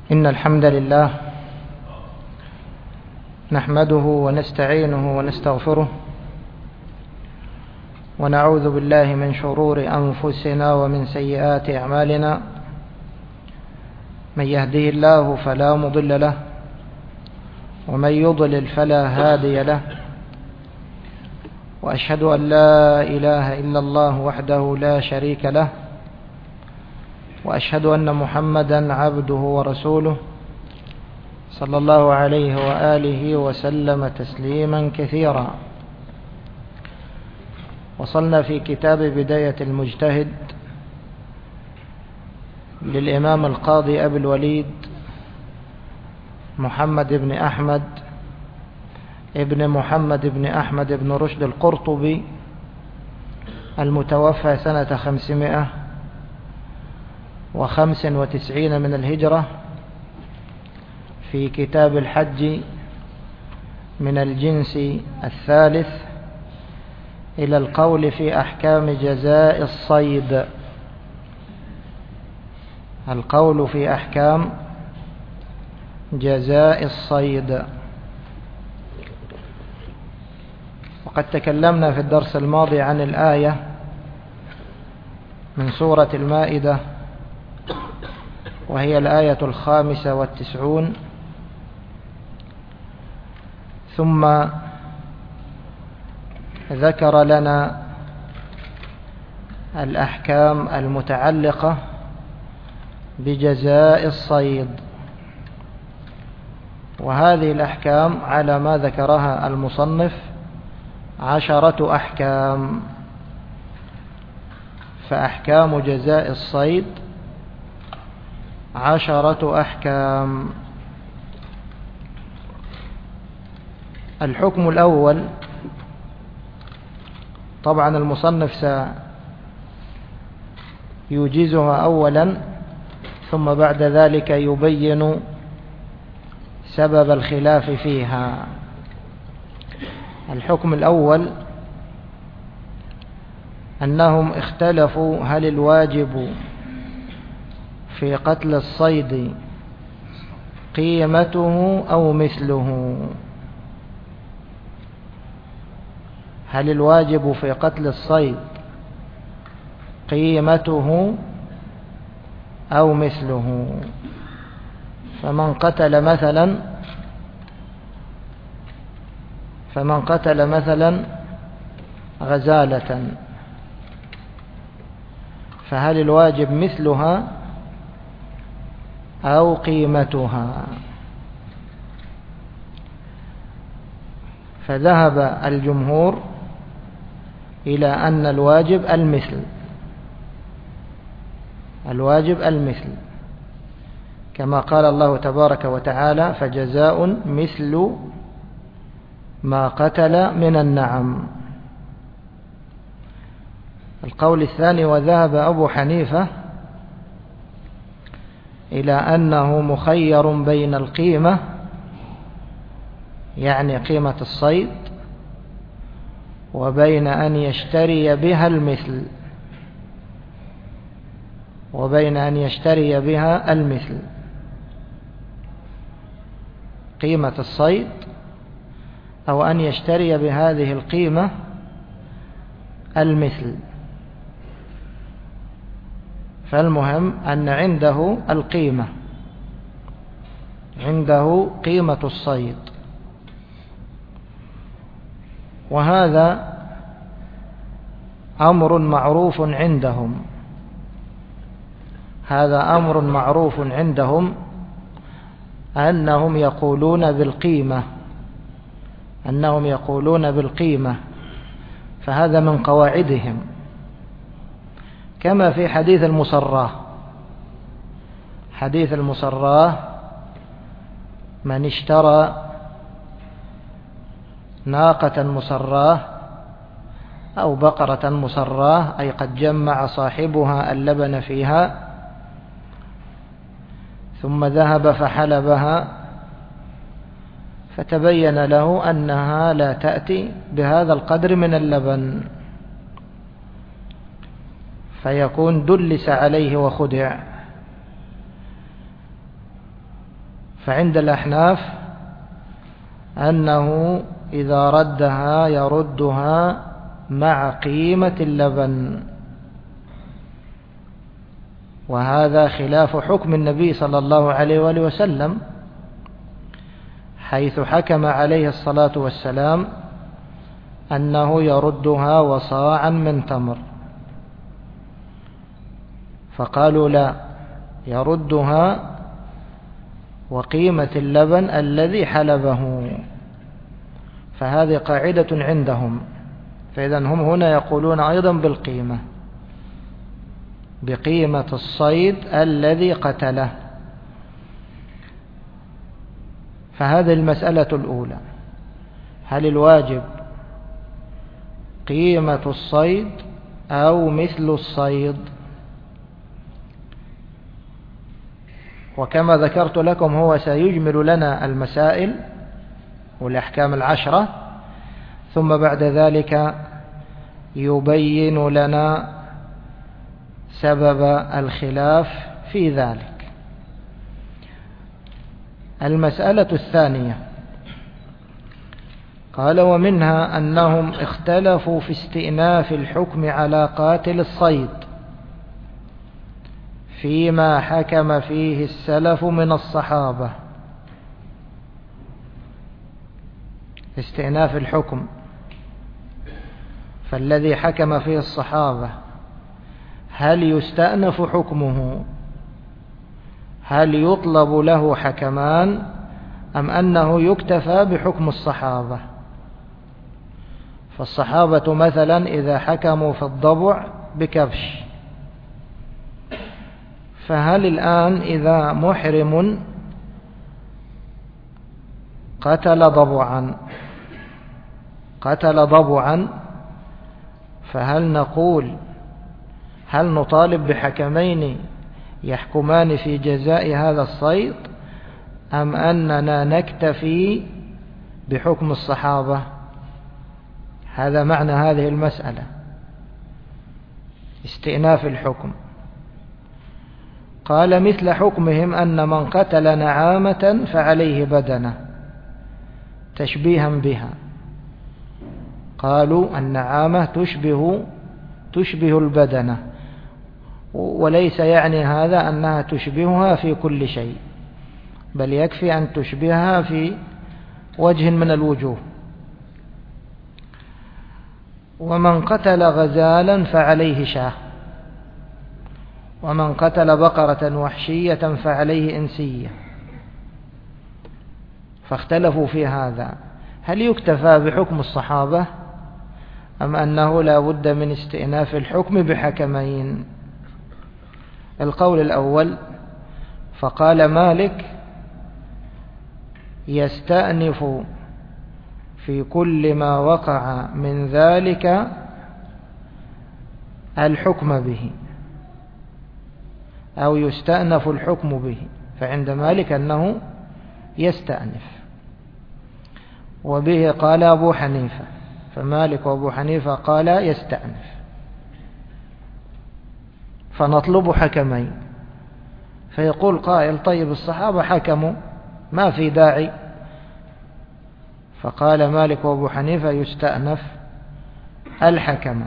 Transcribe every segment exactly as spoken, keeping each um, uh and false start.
إن الحمد لله نحمده ونستعينه ونستغفره ونعوذ بالله من شرور أنفسنا ومن سيئات أعمالنا. من يهده الله فلا مضل له ومن يضلل فلا هادي له، وأشهد أن لا إله إلا الله وحده لا شريك له، وأشهد أن محمدا عبده ورسوله صلى الله عليه وآله وسلم تسليما كثيرا. وصلنا في كتاب بداية المجتهد للإمام القاضي أبي الوليد محمد بن أحمد ابن محمد بن أحمد بن رشد القرطبي المتوفى سنة خمسمائة وخمس وتسعين من الهجرة، في كتاب الحج من الجنس الثالث إلى القول في أحكام جزاء الصيد. القول في أحكام جزاء الصيد. وقد تكلمنا في الدرس الماضي عن الآية من سورة المائدة، وهي الآية الخامسة والتسعون. ثم ذكر لنا الأحكام المتعلقة بجزاء الصيد، وهذه الأحكام على ما ذكرها المصنف عشرة أحكام. فأحكام جزاء الصيد عشرة أحكام. الحكم الأول، طبعا المصنف سيوجزها أولا، ثم بعد ذلك يبين سبب الخلاف فيها. الحكم الأول أنهم اختلفوا هل الواجب في قتل الصيد قيمته أو مثله. هل الواجب في قتل الصيد قيمته أو مثله؟ فمن قتل مثلا فمن قتل مثلا غزالة، فهل الواجب مثلها أو قيمتها؟ فذهب الجمهور إلى أن الواجب المثل. الواجب المثل كما قال الله تبارك وتعالى: فجزاء مثل ما قتل من النعم. القول الثاني: وذهب أبو حنيفة إلى أنه مخير بين القيمة، يعني قيمة الصيد، وبين أن يشتري بها المثل وبين أن يشتري بها المثل قيمة الصيد، أو أن يشتري بهذه القيمة المثل. فالمهم أن عنده القيمة، عنده قيمة الصيد. وهذا أمر معروف عندهم هذا أمر معروف عندهم أنهم يقولون بالقيمة أنهم يقولون بالقيمة فهذا من قواعدهم، كما في حديث المصراه. حديث المصراه: من اشترى ناقة مصراه أو بقرة مصراه، أي قد جمع صاحبها اللبن فيها، ثم ذهب فحلبها، فتبين له أنها لا تأتي بهذا القدر من اللبن، فيكون دلس عليه وخدع. فعند الأحناف أنه إذا ردها يردها مع قيمة اللبن، وهذا خلاف حكم النبي صلى الله عليه وآله وسلم، حيث حكم عليه الصلاة والسلام أنه يردها وصاعا من تمر، فقالوا لا، يردها وقيمة اللبن الذي حلبه. فهذه قاعدة عندهم، فإذا هم هنا يقولون أيضا بالقيمة، بقيمة الصيد الذي قتله. فهذه المسألة الأولى، هل الواجب قيمة الصيد أو مثل الصيد؟ وكما ذكرت لكم هو سيجمل لنا المسائل والأحكام العشرة، ثم بعد ذلك يبين لنا سبب الخلاف في ذلك. المسألة الثانية قال: ومنها أنهم اختلفوا في استئناف الحكم على قاتل الصيد فيما حكم فيه السلف من الصحابة. استئناف الحكم، فالذي حكم فيه الصحابة هل يستأنف حكمه؟ هل يطلب له حكمان أم أنه يكتفى بحكم الصحابة؟ فالصحابة مثلا إذا حكموا في الضبع بكبش، فهل الآن إذا محرم قتل ضبعا قتل ضبعا فهل نقول هل نطالب بحكمين يحكمان في جزاء هذا الصيد أم أننا نكتفي بحكم الصحابة؟ هذا معنى هذه المسألة، استئناف الحكم. قال: مثل حكمهم أن من قتل نعامة فعليه بدنة، تشبيها بها. قالوا النعامة تشبه تشبه البدنة، وليس يعني هذا أنها تشبهها في كل شيء، بل يكفي أن تشبهها في وجه من الوجوه. ومن قتل غزالا فعليه شاه، ومن قتل بقرة وحشية فعليه إنسية. فاختلفوا في هذا، هل يكتفى بحكم الصحابة أم أنه لا بد من استئناف الحكم بحكمين؟ القول الأول، فقال مالك: يستأنف في كل ما وقع من ذلك الحكم به، أو يستأنف الحكم به. فعند مالك أنه يستأنف، وبه قال أبو حنيفة، فمالك وأبو حنيفة قال يستأنف. فنطلب حكمين. فيقول قائل: طيب الصحابة حكموا، ما في داعي. فقال مالك وأبو حنيفة: يستأنف الحكم.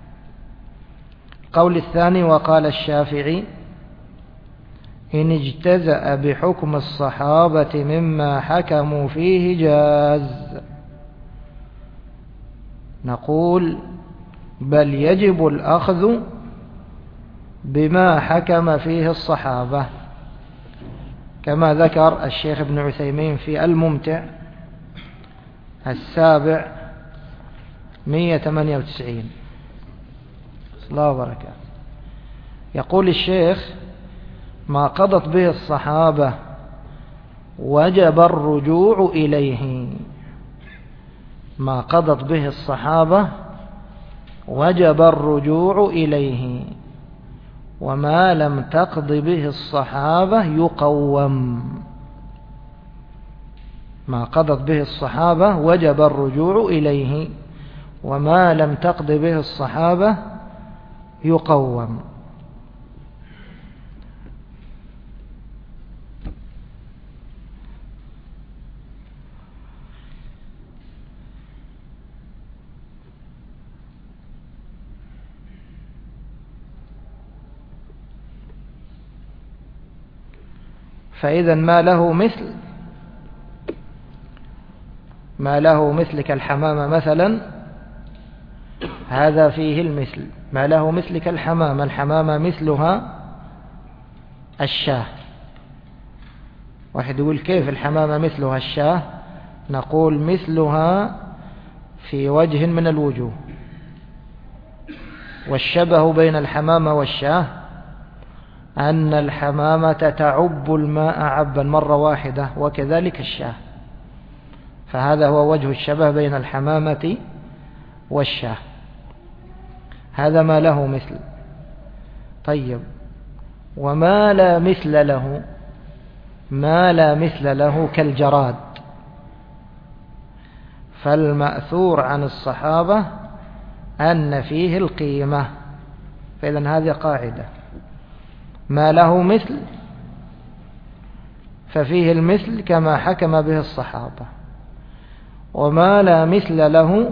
القول الثاني، وقال الشافعي: إن اجتزأ بحكم الصحابة مما حكموا فيه جاز. نقول: بل يجب الأخذ بما حكم فيه الصحابة، كما ذكر الشيخ ابن عثيمين في الممتع السابع مئة وثمانية وتسعين. الله وبركاته. يقول الشيخ: ما قضت به الصحابة وجب الرجوع إليه. ما قضت به الصحابة وجب الرجوع إليه، وما لم تقض به الصحابة يقوم. ما قضت به الصحابة وجب الرجوع إليه، وما لم تقض به الصحابة يقوم. فإذا ما له مثل ما له مثل كالحمامة مثلا، هذا فيه المثل. ما له مثل كالحمامة، الحمامة مثلها الشاه. واحد يقول كيف الحمامة مثلها الشاه؟ نقول مثلها في وجه من الوجوه. والشبه بين الحمامة والشاه أن الحمامة تعب الماء عبا مرة واحدة، وكذلك الشاه. فهذا هو وجه الشبه بين الحمامة والشاه. هذا ما له مثل. طيب، وما لا مثل له، ما لا مثل له كالجراد. فالمأثور عن الصحابة أن فيه القيمة. فإذن هذه قاعدة: ما له مثل ففيه المثل كما حكم به الصحابة، وما لا مثل له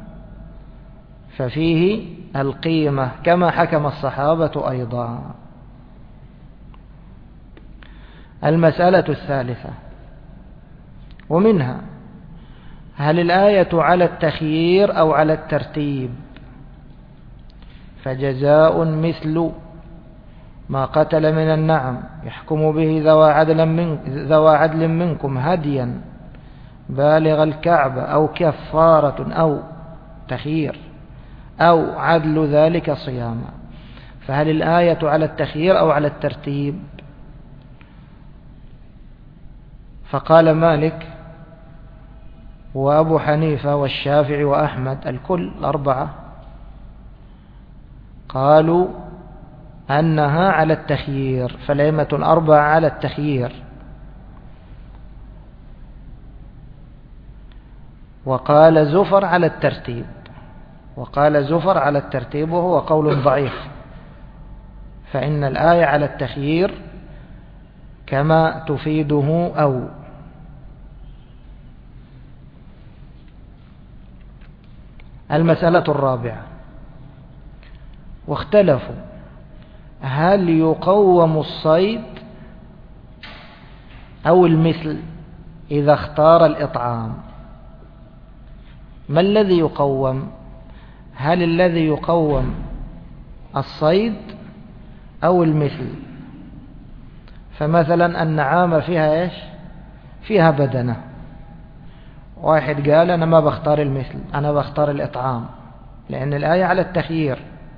ففيه القيمة كما حكم الصحابة أيضا. المسألة الثالثة ومنها: هل الآية على التخيير أو على الترتيب؟ فجزاء مثل ما قتل من النعم يحكم به ذوى عدل, من ذوى عدل منكم هديا بالغ الكعبة أو كفارة أو تخيير أو عدل ذلك صياما. فهل الآية على التخيير أو على الترتيب؟ فقال مالك وأبو حنيفة والشافعي وأحمد، الكل الأربعة، قالوا أنها على التخيير. فالأئمة الأربعة على التخيير. وقال زفر على الترتيب وقال زفر على الترتيب وهو قول ضعيف، فإن الآية على التخيير كما تفيده أو. المسألة الرابعة: واختلفوا هل يقوم الصيد أو المثل إذا اختار الإطعام. ما الذي يقوم؟ هل الذي يقوم الصيد أو المثل؟ فمثلا النعامة فيها إيش؟ فيها بدنة. واحد قال أنا ما بختار المثل، أنا بختار الإطعام، لأن الآية على التخيير.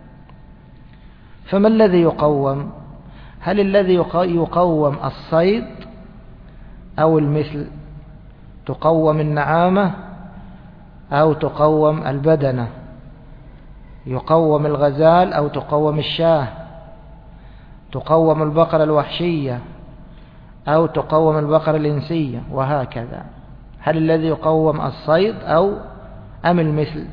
فما الذي يقوم؟ هل الذي يقوم الصيد أو المثل؟ تقوم النعامة أو تقوم البدنة؟ يقوم الغزال أو تقوم الشاه؟ تقوم البقرة الوحشية أو تقوم البقرة الإنسية؟ وهكذا. هل الذي يقوم الصيد أو أم المثل؟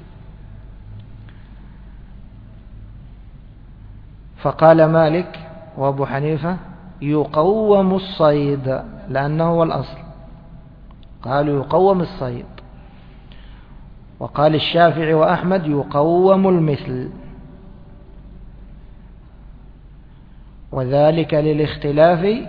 فقال مالك وأبو حنيفة يقوم الصيد، لأنه هو الأصل، قالوا يقوم الصيد. وقال الشافعي وأحمد يقوم المثل، وذلك للاختلاف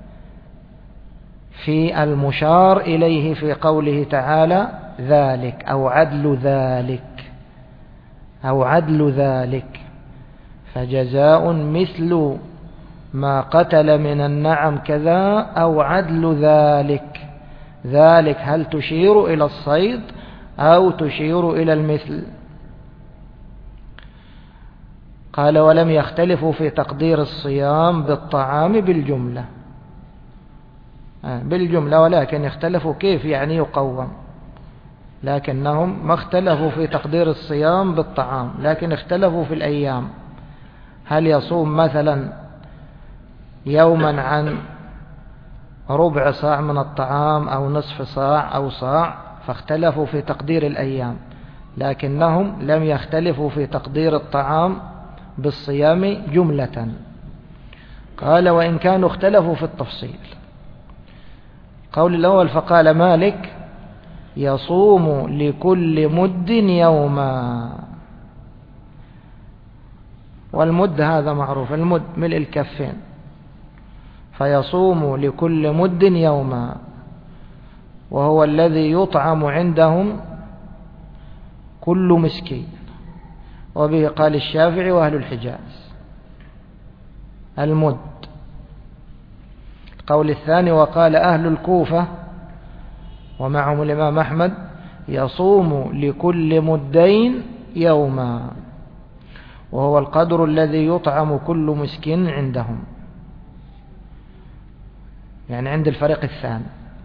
في المشار إليه في قوله تعالى ذلك أو عدل ذلك أو عدل ذلك. فجزاء مثل ما قتل من النعم كذا أو عدل ذلك. ذلك هل تشير إلى الصيد أو تشير إلى المثل؟ قال ولم يختلفوا في تقدير الصيام بالطعام بالجملة بالجملة ولكن اختلفوا كيف يعني يقوم. لكنهم ما اختلفوا في تقدير الصيام بالطعام، لكن اختلفوا في الأيام. هل يصوم مثلا يوما عن ربع صاع من الطعام أو نصف صاع أو صاع؟ فاختلفوا في تقدير الأيام، لكنهم لم يختلفوا في تقدير الطعام بالصيام جملة. قال وإن كانوا اختلفوا في التفصيل. قول الأول: فقال مالك يصوم لكل مد يوما. والمد هذا معروف، المد ملء الكفين. فيصوم لكل مد يوما، وهو الذي يطعم عندهم كل مسكين، وبه قال الشافعي وأهل الحجاز المد. القول الثاني وقال أهل الكوفة ومعهم الإمام أحمد يصوم لكل مدين يوما، وهو القدر الذي يطعم كل مسكين عندهم، يعني عند الفريق الثاني.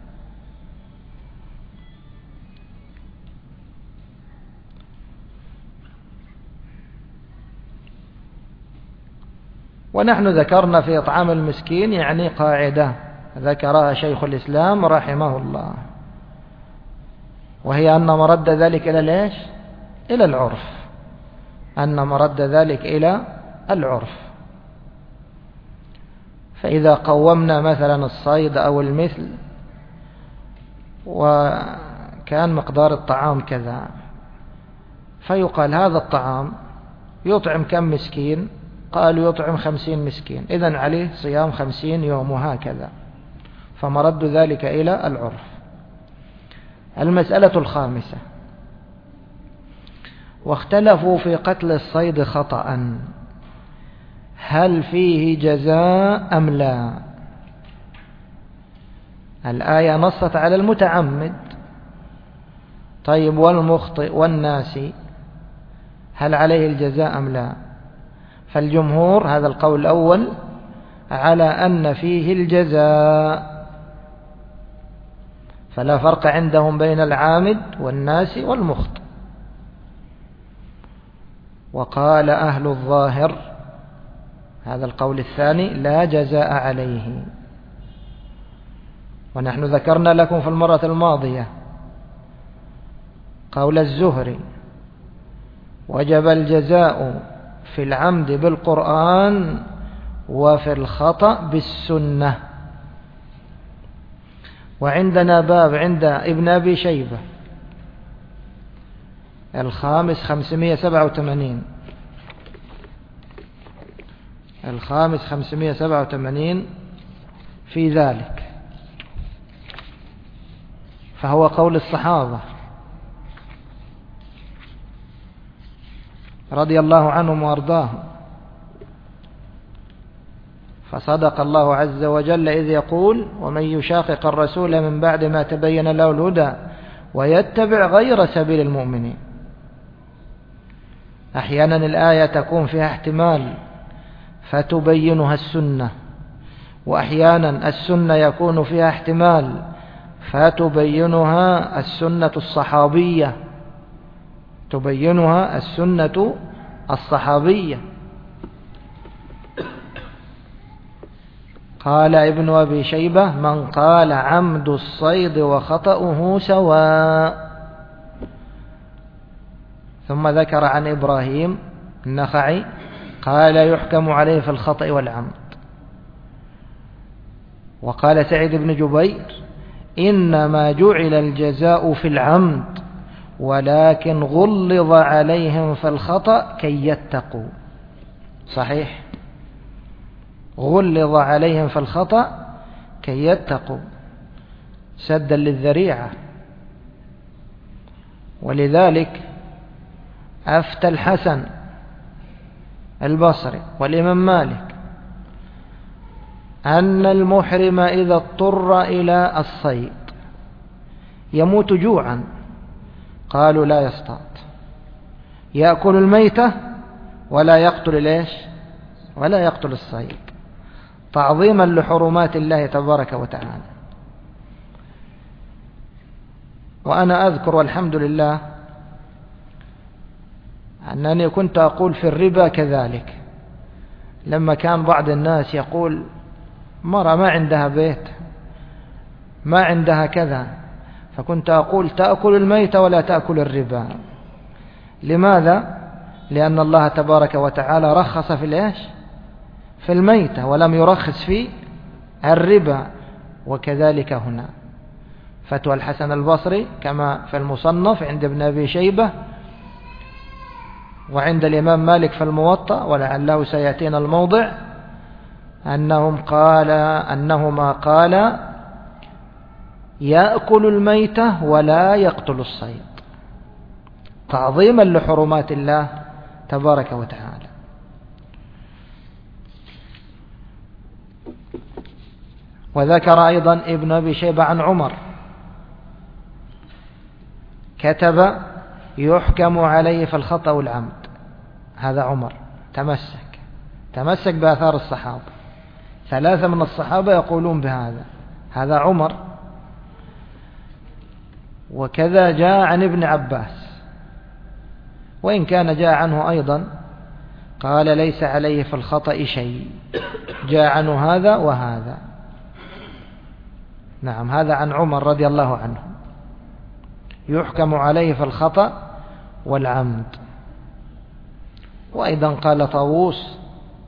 ونحن ذكرنا في إطعام المسكين يعني قاعدة ذكرها شيخ الإسلام رحمه الله، وهي أن مرد ذلك إلى ليش؟ إلى العرف، أن مرد ذلك إلى العرف. فإذا قومنا مثلا الصيد أو المثل وكان مقدار الطعام كذا، فيقال هذا الطعام يطعم كم مسكين؟ قالوا يطعم خمسين مسكين، إذن عليه صيام خمسين يوم، وهكذا. فمرد ذلك إلى العرف. المسألة الخامسة: واختلفوا في قتل الصيد خطأ، هل فيه جزاء أم لا؟ الآية نصت على المتعمد، طيب والمخطئ والناسي هل عليه الجزاء أم لا؟ فالجمهور هذا القول الأول على أن فيه الجزاء، فلا فرق عندهم بين العامد والناسي والمخطئ. وقال أهل الظاهر هذا القول الثاني لا جزاء عليه. ونحن ذكرنا لكم في المرة الماضية قول الزهري: وجب الجزاء في العمد بالقرآن وفي الخطأ بالسنة. وعندنا باب عند ابن أبي شيبة الخامس خمسمائة سبعة وثمانين، الخامس خمسمائة سبعة وثمانين في ذلك، فهو قول الصحابة رضي الله عنهم وارضاهم. فصدق الله عز وجل إذ يقول: ومن يشاقق الرسول من بعد ما تبين له الهدى ويتبع غير سبيل المؤمنين. أحيانا الآية تكون فيها احتمال فتبينها السنة، وأحيانا السنة يكون فيها احتمال فتبينها السنة الصحابية، تبينها السنة الصحابية. قال ابن أبي شيبة: من قال عمد الصيد وخطأه سواء. ثم ذكر عن إبراهيم النخعي قال: يحكم عليه في الخطأ والعمد. وقال سعيد بن جبير: إنما جعل الجزاء في العمد ولكن غلظ عليهم في الخطأ كي يتقوا. صحيح، غلظ عليهم في الخطأ كي يتقوا سدا للذريعة. ولذلك أفتى الحسن البصري والإمام مالك أن المحرم إذا اضطر إلى الصيد يموت جوعا، قالوا لا يصطاد، يأكل الميتة ولا يقتل ليش ولا يقتل الصيد، تعظيما لحرمات الله تبارك وتعالى. وأنا أذكر والحمد لله أنني كنت أقول في الربا كذلك، لما كان بعض الناس يقول مرة ما عندها بيت، ما عندها كذا، فكنت أقول تأكل الميت ولا تأكل الربا. لماذا؟ لأن الله تبارك وتعالى رخص في الإيش؟ في الميتة، ولم يرخص في الربا. وكذلك هنا فتوى الحسن البصري كما في المصنف عند ابن أبي شيبة وعند الإمام مالك في الموطأ، ولعله سيأتينا الموضع، أنهم قال أنهما قال يأكل الميتة ولا يقتل الصيد، تعظيما لحرمات الله تبارك وتعالى. وذكر أيضا ابن أبي شيبة عن عمر كتب يحكم عليه في الخطأ والعمد، هذا عمر تمسك تمسك بآثار الصحابة، ثلاثة من الصحابة يقولون بهذا، هذا عمر. وكذا جاء عن ابن عباس، وإن كان جاء عنه أيضا قال ليس عليه في الخطأ شيء، جاء عنه هذا وهذا. نعم، هذا عن عمر رضي الله عنه، يحكم عليه في الخطأ والعمد. وأيضا قال طاووس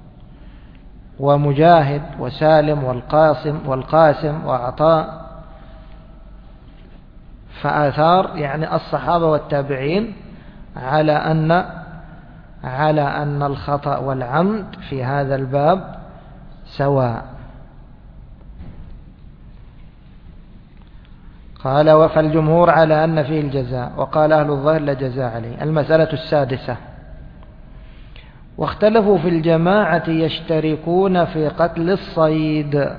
ومجاهد وسالم والقاسم والقاسم وعطاء، فآثار يعني الصحابة والتابعين على أن على أن الخطأ والعمد في هذا الباب سواء. قال وفى الجمهور على أن فيه الجزاء، وقال أهل الظاهر لا جزاء عليه. المسألة السادسة، واختلفوا في الجماعة يشتركون في قتل الصيد،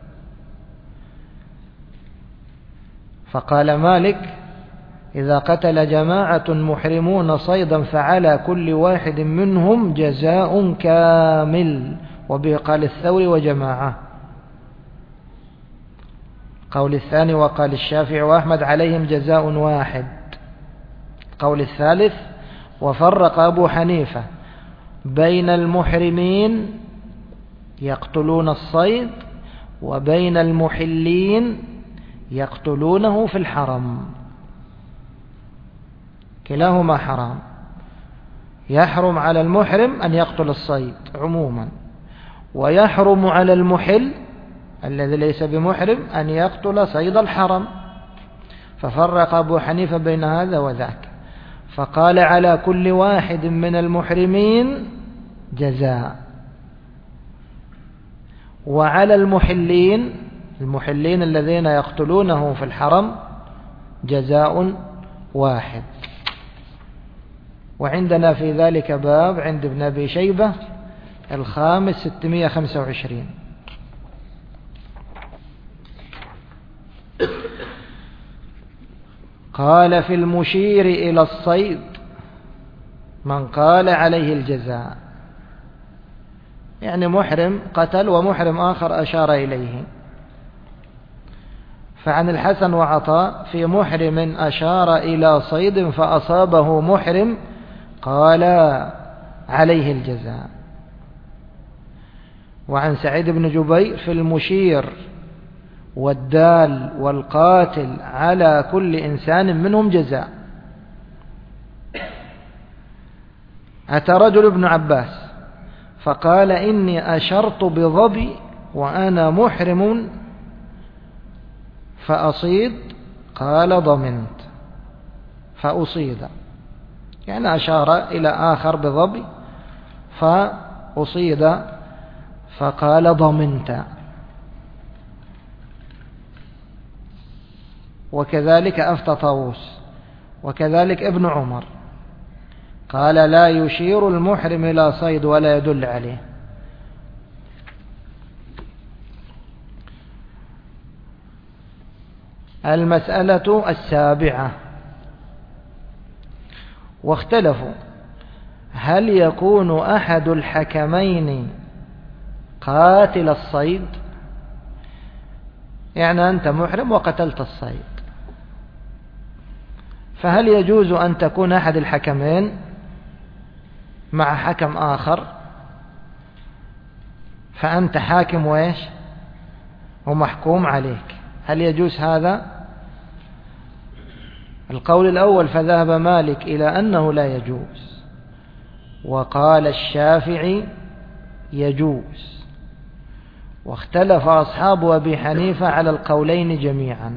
فقال مالك إذا قتل جماعة محرمون صيدا فعلى كل واحد منهم جزاء كامل، وبه قال الثوري وجماعة. قول الثاني وقال الشافعي وأحمد عليهم جزاء واحد. قول الثالث وفرق أبو حنيفة بين المحرمين يقتلون الصيد وبين المحلين يقتلونه في الحرم، كلاهما حرام. يحرم على المحرم أن يقتل الصيد عموما، ويحرم على المحل الذي ليس بمحرم أن يقتل صيد الحرم، ففرق أبو حنيفة بين هذا وذاك، فقال على كل واحد من المحرمين جزاء، وعلى المحلين المحلين الذين يقتلونه في الحرم جزاء واحد. وعندنا في ذلك باب عند ابن أبي شيبة الخامس ستمائة وخمسة وعشرين. قال في المشير إلى الصيد من قال عليه الجزاء، يعني محرم قتل ومحرم آخر أشار إليه. فعن الحسن وعطاء في محرم أشار إلى صيد فأصابه محرم قال عليه الجزاء. وعن سعيد بن جبير في المشير والدال والقاتل على كل إنسان منهم جزاء. أتى رجل ابن عباس فقال إني أشرت بظبي وأنا محرم فأصيد، قال ضمنت، فأصيد، يعني أشار إلى آخر بظبي فأصيد فقال ضمنت. وكذلك أفتى طاووس، وكذلك ابن عمر قال لا يشير المحرم إلى صيد ولا يدل عليه. المسألة السابعة، واختلفوا هل يكون أحد الحكمين قاتل الصيد، يعني أنت محرم وقتلت الصيد، فهل يجوز أن تكون أحد الحكمين مع حكم آخر فأنت حاكم وإيش ومحكوم عليك؟ هل يجوز هذا؟ القول الأول فذهب مالك إلى أنه لا يجوز، وقال الشافعي يجوز، واختلف أصحاب أبي حنيفة على القولين جميعا.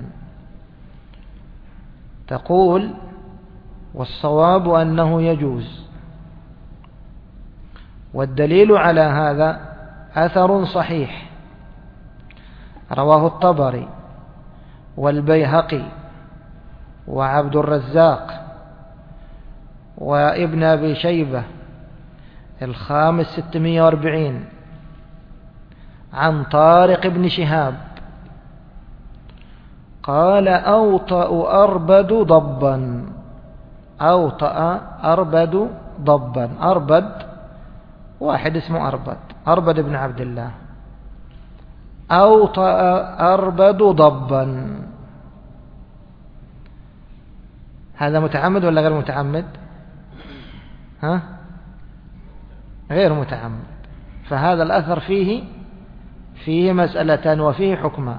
تقول والصواب أنه يجوز، والدليل على هذا أثر صحيح رواه الطبري والبيهقي وعبد الرزاق وابن أبي شيبة الخامس ستمائة وأربعين عن طارق بن شهاب قال أوطأ أربد ضبا أوطأ أربد ضبا أربد واحد اسمه أربد أربد بن عبد الله أوطأ أربد ضبا. هذا متعمد ولا غير متعمد؟ ها؟ غير متعمد. فهذا الأثر فيه فيه مسألتان وفيه حكمان.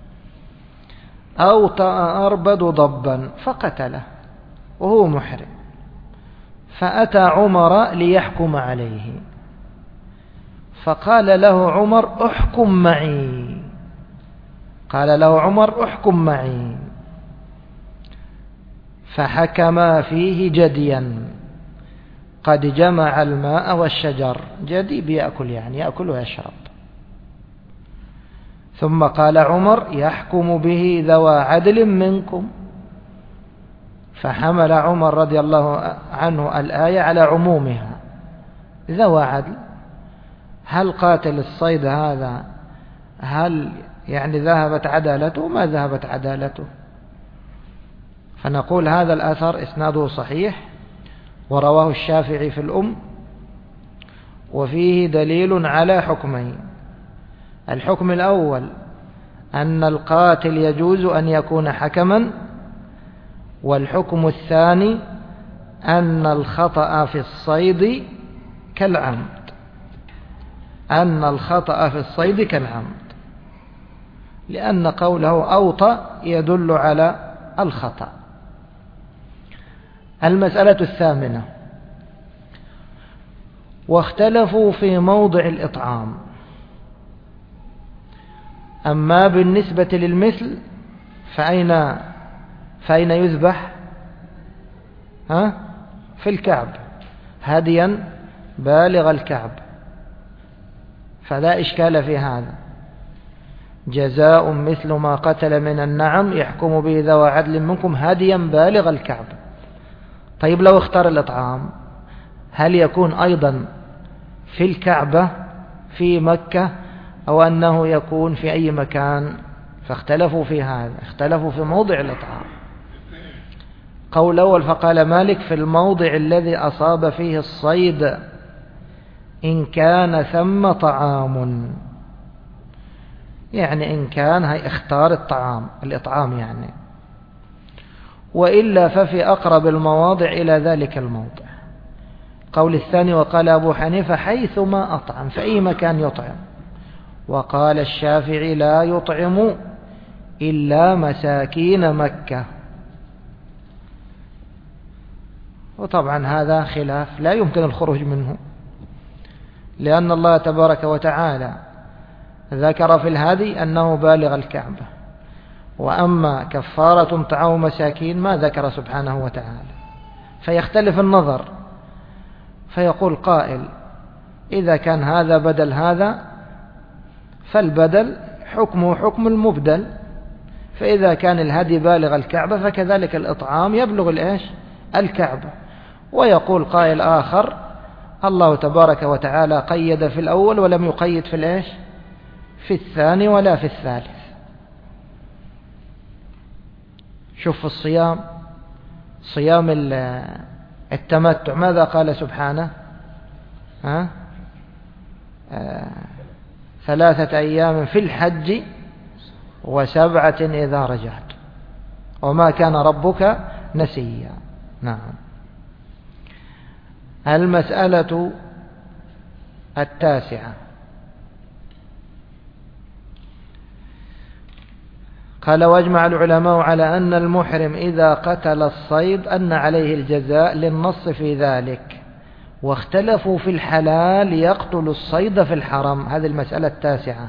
أوطأ أربد ضبا فقتله وهو محرم، فأتى عمر ليحكم عليه، فقال له عمر احكم معي، قال له عمر احكم معي، فحكما فيه جديا قد جمع الماء والشجر. جدي بيأكل يعني يأكل ويشرب. ثم قال عمر يحكم به ذوى عدل منكم، فحمل عمر رضي الله عنه الآية على عمومها ذوى عدل. هل قاتل الصيد هذا هل يعني ذهبت عدالته؟ ما ذهبت عدالته. فنقول هذا الأثر إسناده صحيح ورواه الشافعي في الأم، وفيه دليل على حكمين. الحكم الأول أن القاتل يجوز أن يكون حكما، والحكم الثاني أن الخطأ في الصيد كالعمد، أن الخطأ في الصيد كالعمد، لأن قوله أوطأ يدل على الخطأ. المسألة الثامنة: واختلفوا في موضع الإطعام. أما بالنسبة للمثل فأين فأين يذبح؟ ها؟ في الكعب، هديا بالغ الكعب، فلا إشكال في هذا. جزاء مثل ما قتل من النعم يحكم به ذوى عدل منكم هديا بالغ الكعب. طيب لو اختار الإطعام هل يكون أيضا في الكعبة في مكة أو أنه يكون في أي مكان؟ فاختلفوا في هذا، اختلفوا في موضع الإطعام. قول أول فقال مالك في الموضع الذي أصاب فيه الصيد إن كان ثم طعام، يعني إن كان هي اختار الطعام الإطعام يعني، وإلا ففي أقرب المواضع إلى ذلك الموضع. قول الثاني وقال أبو حنيفة حيثما أطعم، في أي مكان يطعم. وقال الشافعي لا يطعم إلا مساكين مكة. وطبعا هذا خلاف لا يمكن الخروج منه، لأن الله تبارك وتعالى ذكر في الهدي أنه بالغ الكعبة، وأما كفارة طعام مساكين ما ذكر سبحانه وتعالى. فيختلف النظر، فيقول قائل إذا كان هذا بدل هذا فالبدل حكمه حكم المبدل، فإذا كان الهدي بالغ الكعبة فكذلك الإطعام يبلغ الإيش؟ الكعبة. ويقول قائل آخر الله تبارك وتعالى قيد في الأول ولم يقيد في الإيش؟ في الثاني ولا في الثالث. شوف الصيام، صيام التمتع ماذا قال سبحانه؟ ها؟ آه ثلاثة أيام في الحج وسبعة إذا رجعت وما كان ربك نسيا. نعم. المسألة التاسعة: قال واجمع العلماء على أن المحرم إذا قتل الصيد أن عليه الجزاء للنص في ذلك، واختلفوا في الحلال يقتل الصيد في الحرم. هذه المسألة التاسعة.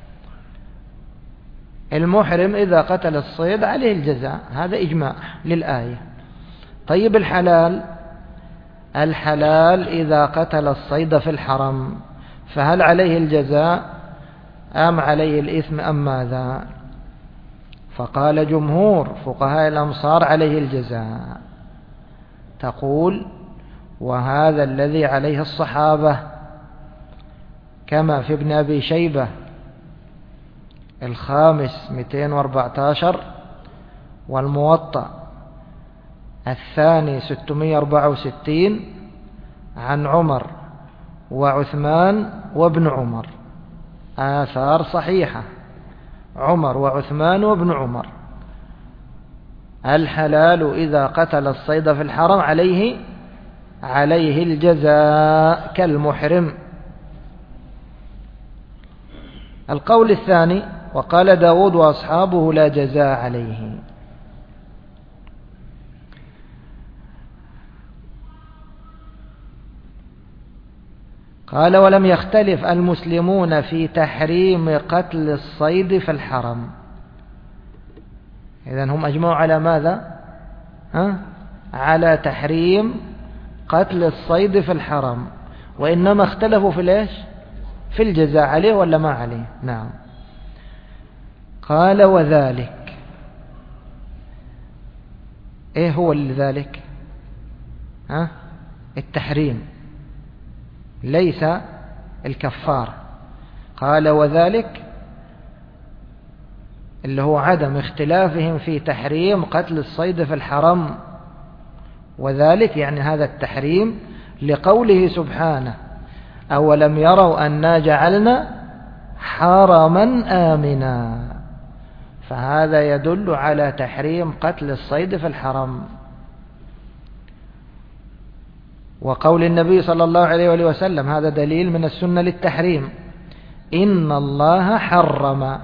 المحرم إذا قتل الصيد عليه الجزاء، هذا إجماع للآية. طيب الحلال، الحلال إذا قتل الصيد في الحرم فهل عليه الجزاء أم عليه الإثم أم ماذا؟ فقال جمهور فقهاء الأمصار عليه الجزاء. تقول وهذا الذي عليه الصحابة كما في ابن أبي شيبة الخامس مئتين وأربعة عشر والموطأ الثاني ستمائة وأربعة وستين عن عمر وعثمان وابن عمر، آثار صحيحة، عمر وعثمان وابن عمر. الحلال إذا قتل الصيد في الحرم عليه عليه الجزاء كالمحرم. القول الثاني وقال داود وأصحابه لا جزاء عليه. قال ولم يختلف المسلمون في تحريم قتل الصيد في الحرم. إذن هم أجمعوا على ماذا؟ ها؟ على تحريم قتل الصيد في الحرم، وإنما اختلفوا في ليش؟ في الجزاء عليه ولا ما عليه. نعم. قال وذلك، ايه هو ذلك؟ ها؟ التحريم ليس الكفارة. قال وذلك اللي هو عدم اختلافهم في تحريم قتل الصيد في الحرم، وذلك يعني هذا التحريم لقوله سبحانه أولم يروا أنا جعلنا حرما آمنا، فهذا يدل على تحريم قتل الصيد في الحرم. وقول النبي صلى الله عليه وآله وسلم هذا دليل من السنة للتحريم، إن الله حرم.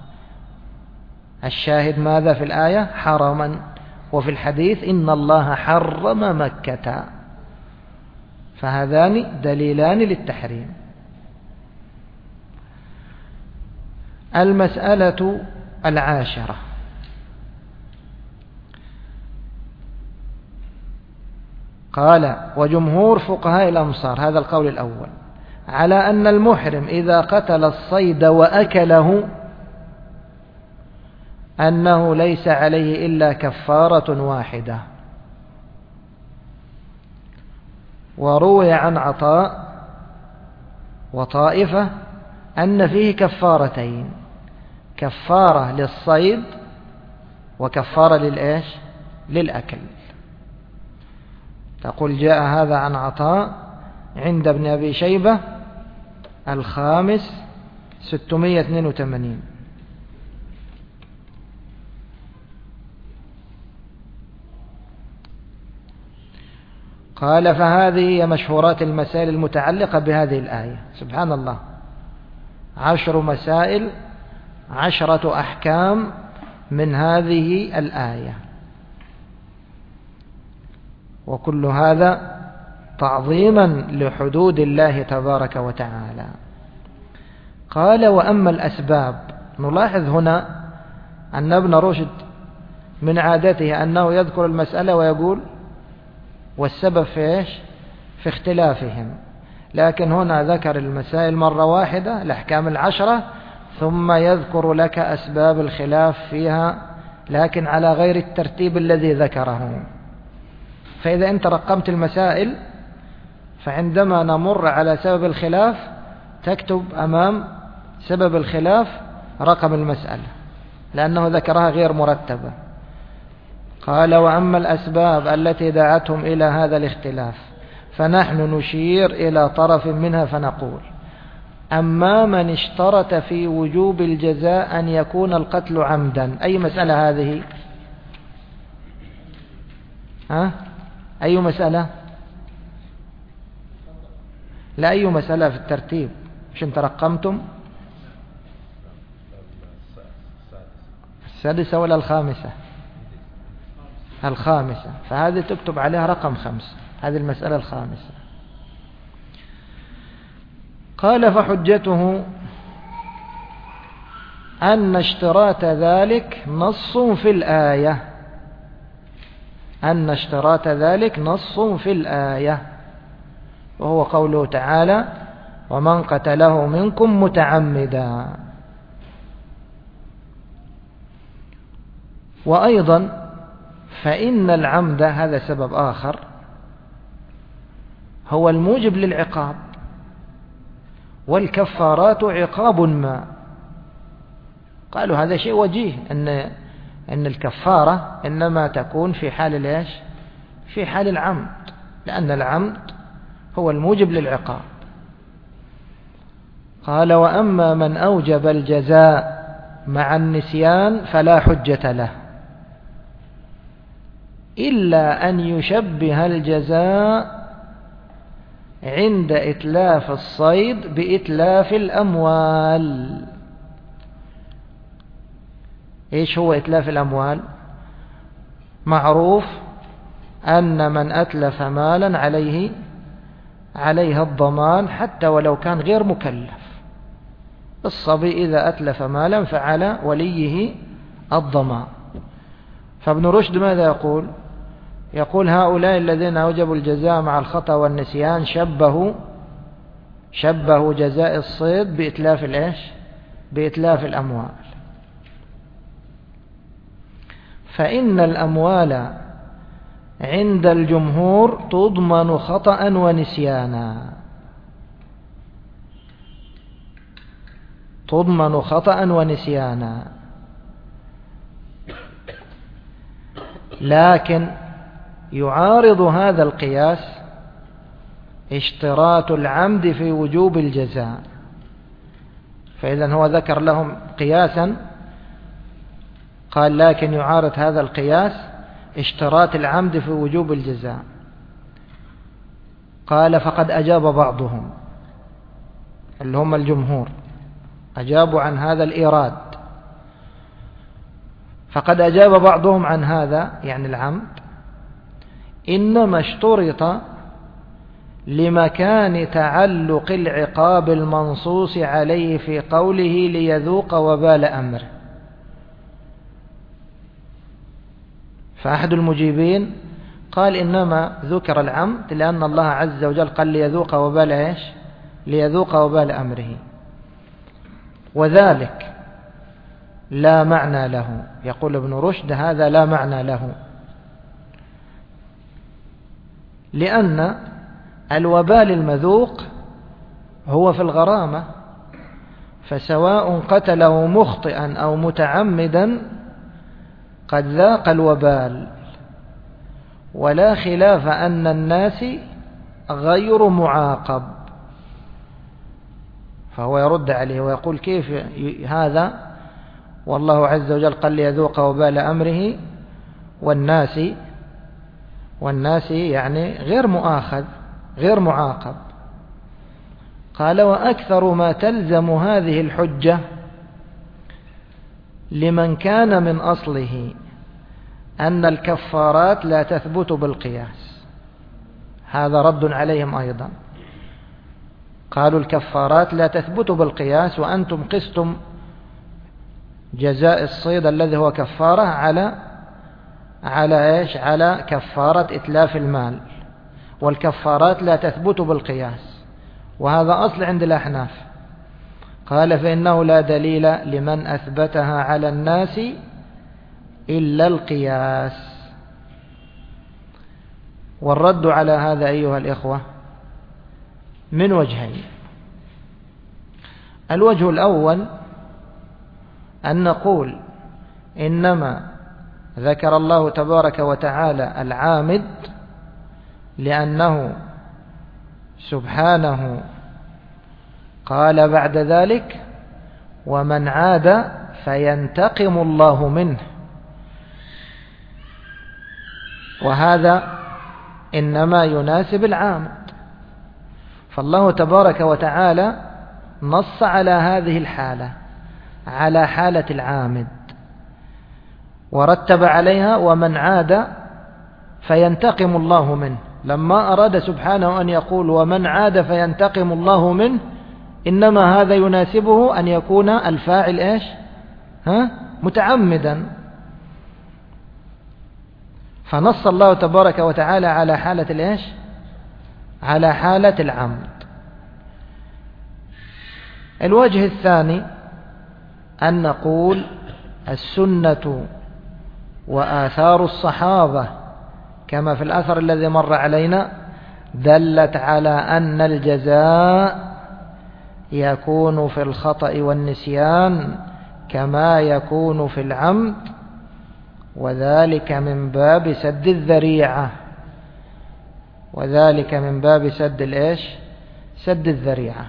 الشاهد ماذا في الآية؟ حرما، وفي الحديث إن الله حرم مكة، فهذان دليلان للتحريم. المسألة العاشرة قال وجمهور فقهاء الأمصار، هذا القول الأول، على أن المحرم إذا قتل الصيد وأكله أنه ليس عليه إلا كفارة واحدة. وروي عن عطاء وطائفة أن فيه كفارتين، كفارة للصيد وكفارة للإيش؟ للأكل. تقول جاء هذا عن عطاء عند ابن أبي شيبة الخامس ستمائة واثنين وثمانين. قال فهذه هي مشهورات المسائل المتعلقة بهذه الآية. سبحان الله، عشر مسائل، عشرة أحكام من هذه الآية، وكل هذا تعظيما لحدود الله تبارك وتعالى. قال وأما الأسباب، نلاحظ هنا أن ابن رشد من عادته أنه يذكر المسألة ويقول والسبب في إيش؟ في اختلافهم، لكن هنا ذكر المسائل مرة واحدة الأحكام العشرة، ثم يذكر لك أسباب الخلاف فيها لكن على غير الترتيب الذي ذكره. فإذا أنت رقمت المسائل فعندما نمر على سبب الخلاف تكتب أمام سبب الخلاف رقم المسألة، لأنه ذكرها غير مرتبة. قال وأما الأسباب التي دعتهم إلى هذا الاختلاف فنحن نشير إلى طرف منها فنقول أما من اشترط في وجوب الجزاء أن يكون القتل عمدا. أي مسألة هذه؟ ها؟ أي مسألة؟ لا، أي مسألة في الترتيب؟ مش انت رقمتم السادسة ولا الخامسة؟ الخامسة، فهذه تكتب عليها رقم خمس، هذه المسألة الخامسة. قال فحجته أن اشتراط ذلك نص في الآية، أن اشتراط ذلك نص في الآية، وهو قوله تعالى ومن قتله منكم متعمدا. وأيضا فإن العمد، هذا سبب آخر، هو الموجب للعقاب، والكفارات عقاب ما. قالوا هذا شيء وجيه، أن أن الكفارة إنما تكون في حال الإيش؟ في حال العمد، لأن العمد هو الموجب للعقاب. قال: وأما من أوجب الجزاء مع النسيان فلا حجة له إلا أن يشبه الجزاء عند إتلاف الصيد بإتلاف الأموال. إيش هو إتلاف الأموال؟ معروف أن من أتلف مالا عليه عليها الضمان حتى ولو كان غير مكلف. الصبي إذا أتلف مالا فعلى وليه الضمان. فابن رشد ماذا يقول؟ يقول: هؤلاء الذين أوجبوا الجزاء مع الخطأ والنسيان شبهوا شبهوا جزاء الصيد بإتلاف الإيش؟ بإتلاف الأموال. فإن الأموال عند الجمهور تضمن خطأ ونسيانا، تضمن خطأ ونسيانا، لكن يعارض هذا القياس اشتراط العمد في وجوب الجزاء. فإذا هو ذكر لهم قياسا، قال: لكن يعارض هذا القياس اشتراط العمد في وجوب الجزاء. قال: فقد أجاب بعضهم، اللي هم الجمهور، أجابوا عن هذا الإيراد. فقد أجاب بعضهم عن هذا، يعني العمد، إنما اشترط لمكان تعلق العقاب المنصوص عليه في قوله ليذوق وبال أمره. فأحد المجيبين قال: إنما ذكر العمد لأن الله عز وجل قال ليذوق وبال إيش؟ ليذوق وبال أمره، وذلك لا معنى له. يقول ابن رشد: هذا لا معنى له، لأن الوبال المذوق هو في الغرامة، فسواء قتله مخطئا أو متعمدا قد ذاق الوبال، ولا خلاف أن الناس غير معاقب. فهو يرد عليه ويقول: كيف هذا والله عز وجل قال ليذوق وبال أمره، والناس والناس يعني غير مؤاخذ غير معاقب. قال: وأكثر ما تلزم هذه الحجة لمن كان من أصله أن الكفارات لا تثبت بالقياس. هذا رد عليهم أيضا، قالوا الكفارات لا تثبت بالقياس، وأنتم قستم جزاء الصيد الذي هو كفارة على على إيش؟ على كفارة إتلاف المال، والكفارات لا تثبت بالقياس، وهذا أصل عند الأحناف. قال: فإنه لا دليل لمن أثبتها على الناس إلا القياس. والرد على هذا أيها الإخوة من وجهين. الوجه الأول أن نقول إنما ذكر الله تبارك وتعالى العامد لأنه سبحانه قال بعد ذلك: ومن عاد فينتقم الله منه. وهذا إنما يناسب العامد، فالله تبارك وتعالى نص على هذه الحالة، على حالة العامد، ورتب عليها: ومن عاد فينتقم الله منه. لما أراد سبحانه أن يقول ومن عاد فينتقم الله منه، إنما هذا يناسبه أن يكون الفاعل إيش؟ ها؟ متعمدا. فنص الله تبارك وتعالى على حالة الإيش؟ على حالة العمد. الوجه الثاني أن نقول السنة وآثار الصحابة كما في الأثر الذي مر علينا دلت على أن الجزاء يكون في الخطأ والنسيان كما يكون في العمد، وذلك من باب سد الذريعة وذلك من باب سد الإيش سد الذريعة.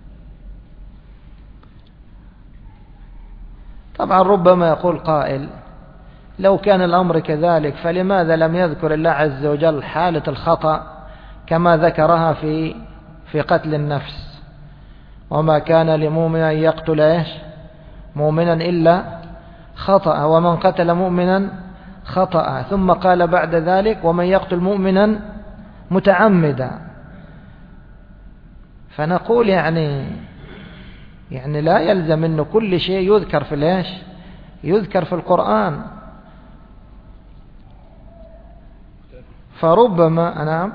طبعا ربما يقول قائل لو كان الأمر كذلك فلماذا لم يذكر الله عز وجل حالة الخطأ كما ذكرها في في قتل النفس؟ وما كان لمؤمن أن يقتل إيش مؤمنا إلا خطأ ومن قتل مؤمنا خطأ، ثم قال بعد ذلك ومن يقتل مؤمنا متعمدا. فنقول يعني يعني لا يلزم أنه كل شيء يذكر في الإيش يذكر في القرآن. فربما نعم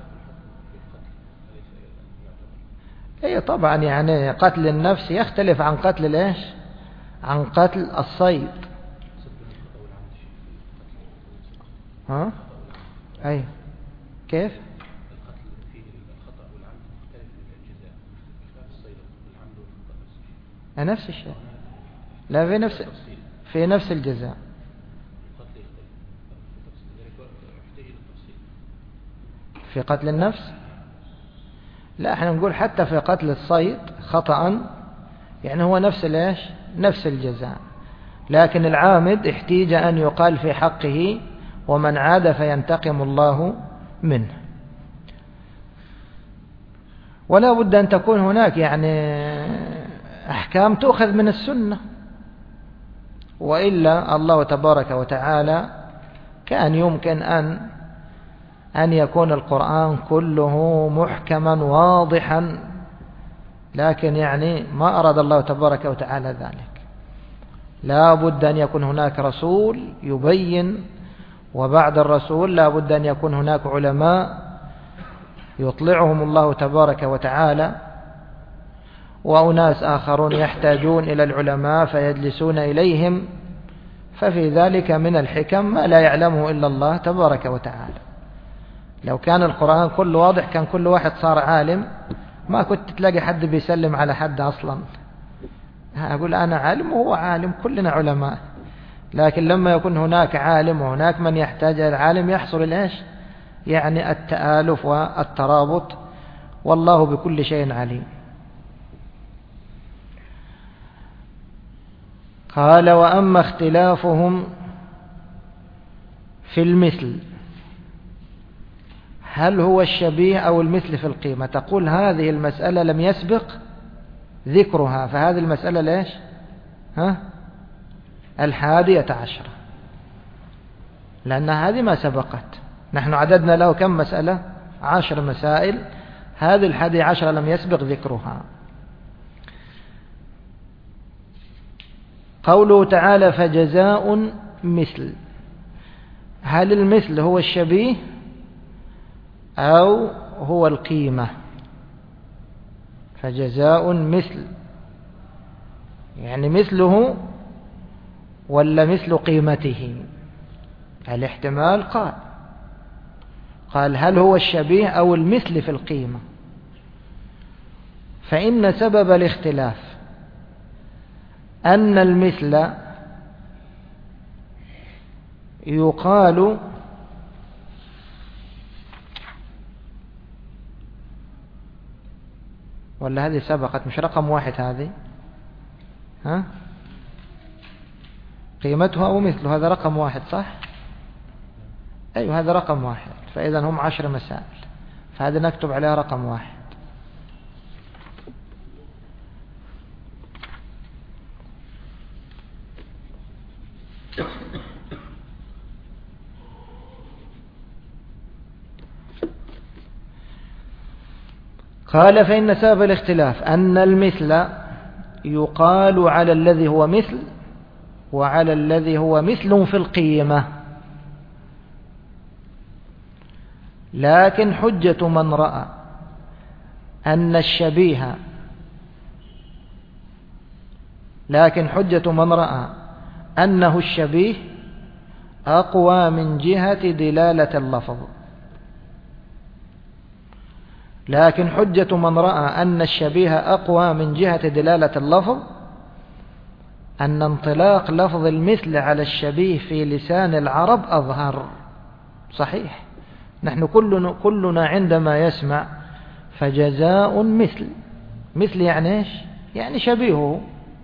اي طبعا يعني قتل النفس يختلف عن قتل الايش عن قتل الصيد. ها اي كيف نفس الشيء؟ لا في نفس في نفس الجزاء. في قتل النفس لا، احنا نقول حتى في قتل الصيد خطأ يعني هو نفس الايش نفس الجزاء، لكن العامد احتيج أن يقال في حقه ومن عاد فينتقم الله منه. ولا بد أن تكون هناك يعني أحكام تؤخذ من السنة، وإلا الله تبارك وتعالى كان يمكن أن أن يكون القرآن كله محكما واضحا، لكن يعني ما أراد الله تبارك وتعالى ذلك. لا بد أن يكون هناك رسول يبين، وبعد الرسول لا بد أن يكون هناك علماء يطلعهم الله تبارك وتعالى، وأناس آخرون يحتاجون إلى العلماء فيجلسون إليهم. ففي ذلك من الحكم ما لا يعلمه إلا الله تبارك وتعالى. لو كان القرآن كله واضح كان كل واحد صار عالم، ما كنت تلاقي حد بيسلم على حد أصلا. أقول أنا عالم وهو عالم، كلنا علماء. لكن لما يكون هناك عالم وهناك من يحتاج إلى العالم يحصل الإيش يعني التآلف والترابط، والله بكل شيء عليم. قال وأما اختلافهم في المثل، هل هو الشبيه أو المثل في القيمة؟ تقول هذه المسألة لم يسبق ذكرها، فهذه المسألة ليش ها الحادية عشرة، لأن هذه ما سبقت. نحن عددنا له كم مسألة؟ عشر مسائل، هذه الحادية عشرة لم يسبق ذكرها. قوله تعالى فجزاء مثل، هل المثل هو الشبيه أو هو القيمة؟ فجزاء مثل يعني مثله ولا مثل قيمته؟ الاحتمال قال قال هل هو الشبيه أو المثل في القيمة؟ فإن سبب الاختلاف أن المثل يقال ولا هذه سبقت مش رقم واحد هذه ها قيمتها أو مثله، هذا رقم واحد صح؟ أيوه هذا رقم واحد، فإذا هم عشر مسائل، فهذا نكتب عليها رقم واحد. قال فإن سبب الاختلاف أن المثل يقال على الذي هو مثل وعلى الذي هو مثل في القيمة، لكن حجة من رأى أن الشبيه لكن حجة من رأى أنه الشبيه أقوى من جهة دلالة اللفظ. لكن حجة من رأى أن الشبيه أقوى من جهة دلالة اللفظ أن انطلاق لفظ المثل على الشبيه في لسان العرب أظهر. صحيح، نحن كلنا, كلنا عندما يسمع فجزاء مثل، مثل يعني إيش؟ يعني شبيهه،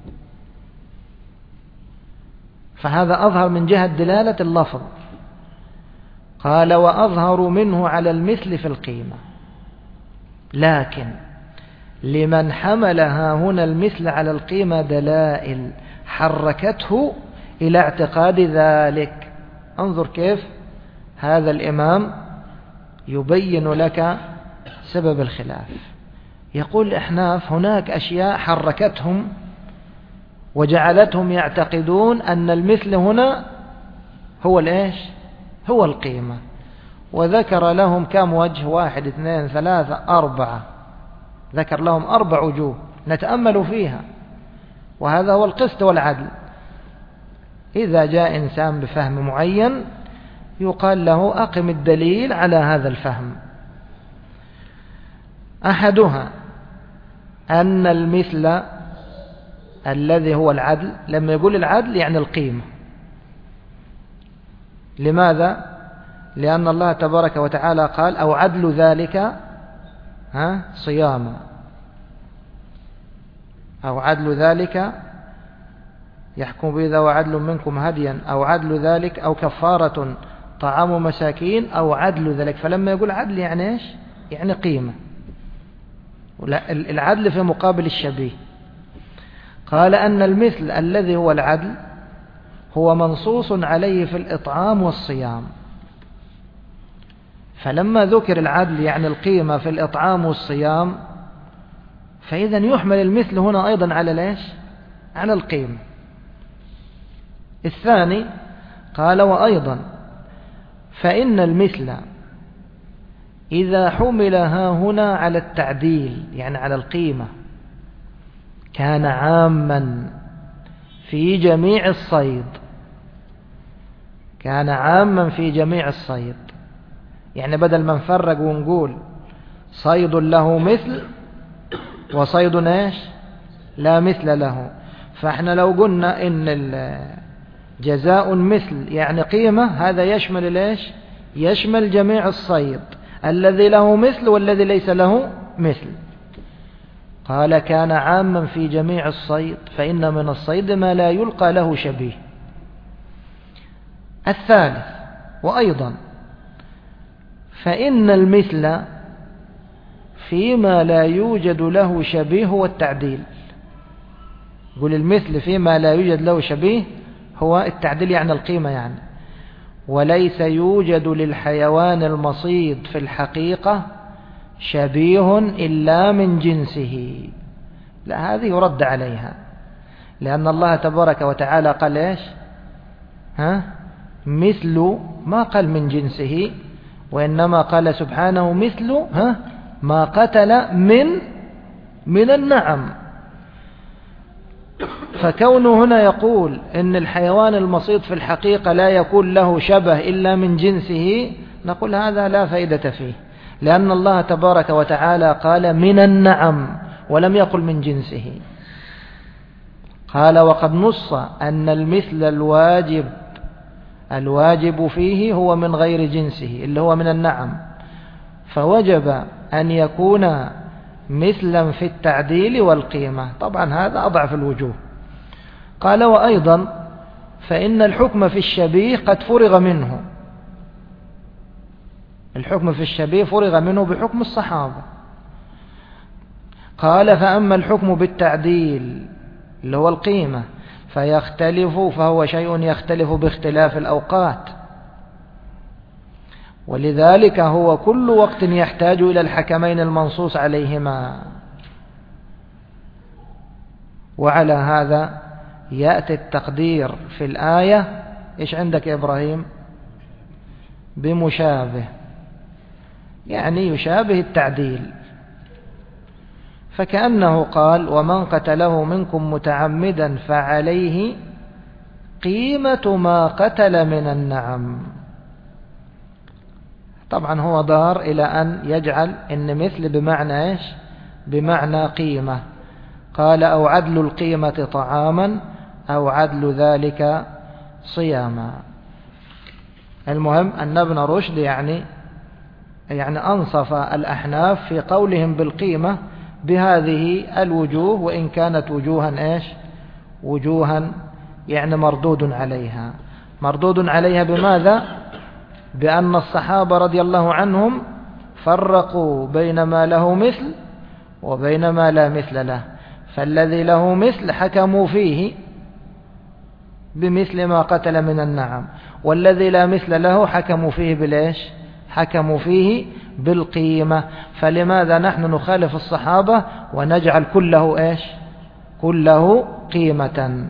فهذا أظهر من جهة دلالة اللفظ. قال وأظهر منه على المثل في القيمة، لكن لمن حملها هنا المثل على القيمة دلائل حركته إلى اعتقاد ذلك. انظر كيف هذا الإمام يبين لك سبب الخلاف. يقول الأحناف هناك أشياء حركتهم وجعلتهم يعتقدون أن المثل هنا هو الإيش؟ هو القيمة. وذكر لهم كم وجه؟ واحد اثنين ثلاثة أربعة، ذكر لهم أربع وجوه نتأمل فيها، وهذا هو القسط والعدل. إذا جاء إنسان بفهم معين يقال له أقم الدليل على هذا الفهم. أحدها أن المثل الذي هو العدل، لما يقول العدل يعني القيمة. لماذا؟ لأن الله تبارك وتعالى قال أو عدل ذلك ها صياما، أو عدل ذلك يحكم به ذو عدل منكم هديا، أو عدل ذلك، أو كفارة طعام مساكين، أو عدل ذلك. فلما يقول عدل يعني إيش؟ يعني قيمة. العدل في مقابل الشبيه. قال أن المثل الذي هو العدل هو منصوص عليه في الإطعام والصيام. فلما ذكر العدل يعني القيمة في الإطعام والصيام، فإذا يحمل المثل هنا أيضا على ليش؟ على القيمة. الثاني قال وأيضا فإن المثل إذا حملها هنا على التعديل يعني على القيمة كان عاما في جميع الصيد، كان عاما في جميع الصيد. يعني بدل ما نفرق ونقول صيد له مثل وصيد ايش لا مثل له، فاحنا لو قلنا ان جزاء مثل يعني قيمة، هذا يشمل ليش؟ يشمل جميع الصيد، الذي له مثل والذي ليس له مثل. قال كان عاما في جميع الصيد فإن من الصيد ما لا يلقى له شبيه. الثالث وأيضا فإن المثل فيما لا يوجد له شبيه هو التعديل. قل المثل فيما لا يوجد له شبيه هو التعديل يعني القيمة يعني. وليس يوجد للحيوان المصيد في الحقيقة شبيه إلا من جنسه. لا، هذه يرد عليها، لأن الله تبارك وتعالى قال إيش؟ ها؟ مثل، ما قال من جنسه، وإنما قال سبحانه مثل ها ما قتل من من النعم. فكونه هنا يقول إن الحيوان المصيد في الحقيقة لا يكون له شبه إلا من جنسه، نقول هذا لا فائدة فيه، لأن الله تبارك وتعالى قال من النعم ولم يقل من جنسه. قال وقد نص أن المثل الواجب الواجب فيه هو من غير جنسه اللي هو من النعم، فوجب أن يكون مثلا في التعديل والقيمة. طبعا هذا أضعف الوجوه. قال وأيضا فإن الحكم في الشبيه قد فرغ منه، الحكم في الشبيه فرغ منه بحكم الصحابة. قال فأما الحكم بالتعديل اللي هو القيمة فيختلف، فهو شيء يختلف باختلاف الأوقات، ولذلك هو كل وقت يحتاج إلى الحكمين المنصوص عليهما. وعلى هذا يأتي التقدير في الآية إيش عندك يا إبراهيم؟ بمشابه، يعني يشابه التعديل. فكأنه قال ومن قتله منكم متعمدا فعليه قيمة ما قتل من النعم. طبعا هو دار إلى أن يجعل إن مثل بمعنى إيش؟ بمعنى قيمة. قال أو عدل القيمة طعاما أو عدل ذلك صياما. المهم أن ابن رشد يعني يعني أنصف الأحناف في قولهم بالقيمة بهذه الوجوه، وإن كانت وجوها إيش؟ وجوها يعني مردود عليها. مردود عليها بماذا؟ بأن الصحابة رضي الله عنهم فرقوا بين ما له مثل وبين ما لا مثل له، فالذي له مثل حكموا فيه بمثل ما قتل من النعم، والذي لا مثل له حكموا فيه بالإيش؟ حكموا فيه بالقيمة. فلماذا نحن نخالف الصحابة ونجعل كله إيش؟ كله قيمة.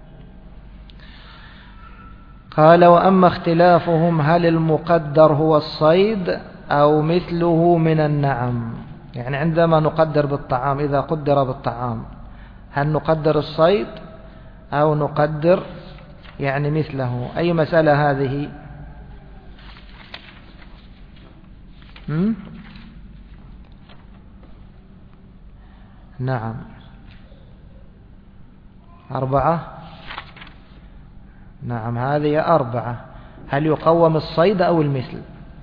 قال وأما اختلافهم هل المقدر هو الصيد أو مثله من النعم؟ يعني عندما نقدر بالطعام، إذا قدر بالطعام هل نقدر الصيد أو نقدر يعني مثله؟ أي مسألة هذه؟ هم؟ نعم أربعة. نعم هذه أربعة. هل يقوم الصيد أو المثل؟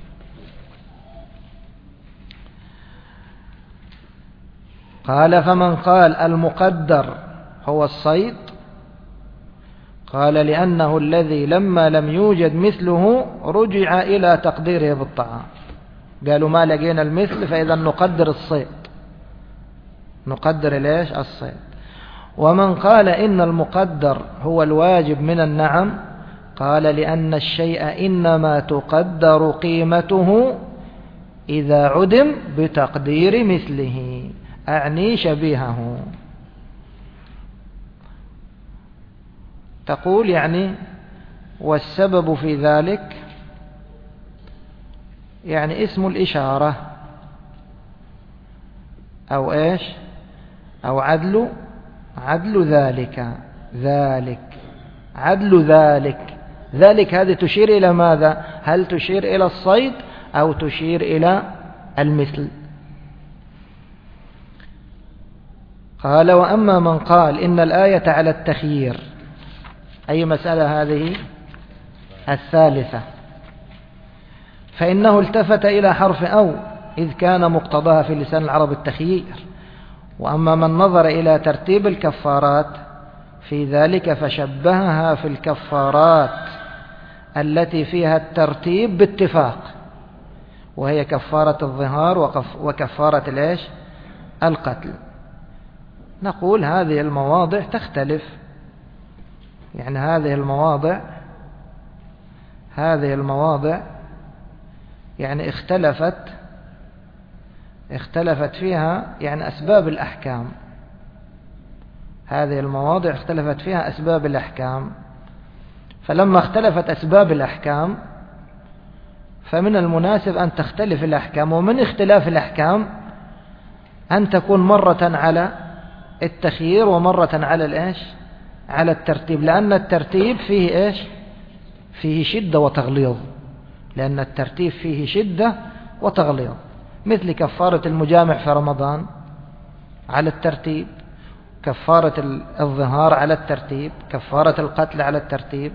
قال فمن قال المقدر هو الصيد قال لأنه الذي لما لم يوجد مثله رجع إلى تقديره بالطعام. قالوا ما لقينا المثل فإذا نقدر الصيد، نقدر ليش؟ الصيد. ومن قال إن المقدر هو الواجب من النعم قال لأن الشيء إنما تقدر قيمته إذا عدم بتقدير مثله، أعني شبيهه. تقول يعني والسبب في ذلك يعني اسم الإشارة أو إيش؟ أو عدل عدل ذلك ذلك عدل ذلك ذلك هذه تشير إلى ماذا؟ هل تشير إلى الصيد أو تشير إلى المثل؟ قال وأما من قال إن الآية على التخيير. أي مسألة هذه؟ الثالثة. فإنه التفت إلى حرف أو إذ كان مقتضاها في لسان العرب التخيير. وأما من نظر إلى ترتيب الكفارات في ذلك فشبهها في الكفارات التي فيها الترتيب باتفاق، وهي كفارة الظهار وكفارة الإيش؟ القتل. نقول هذه المواضع تختلف، يعني هذه المواضع هذه المواضع يعني اختلفت اختلفت فيها يعني أسباب الأحكام. هذه المواضع اختلفت فيها أسباب الأحكام. فلما اختلفت أسباب الأحكام فمن المناسب أن تختلف الأحكام، ومن اختلاف الأحكام أن تكون مرة على التخيير ومرة على الإيش؟ على الترتيب، لأن الترتيب فيه إيش؟ فيه شدة وتغليظ، لأن الترتيب فيه شدة وتغليظ، مثل كفارة المجامع في رمضان على الترتيب، كفارة الظهار على الترتيب، كفارة القتل على الترتيب.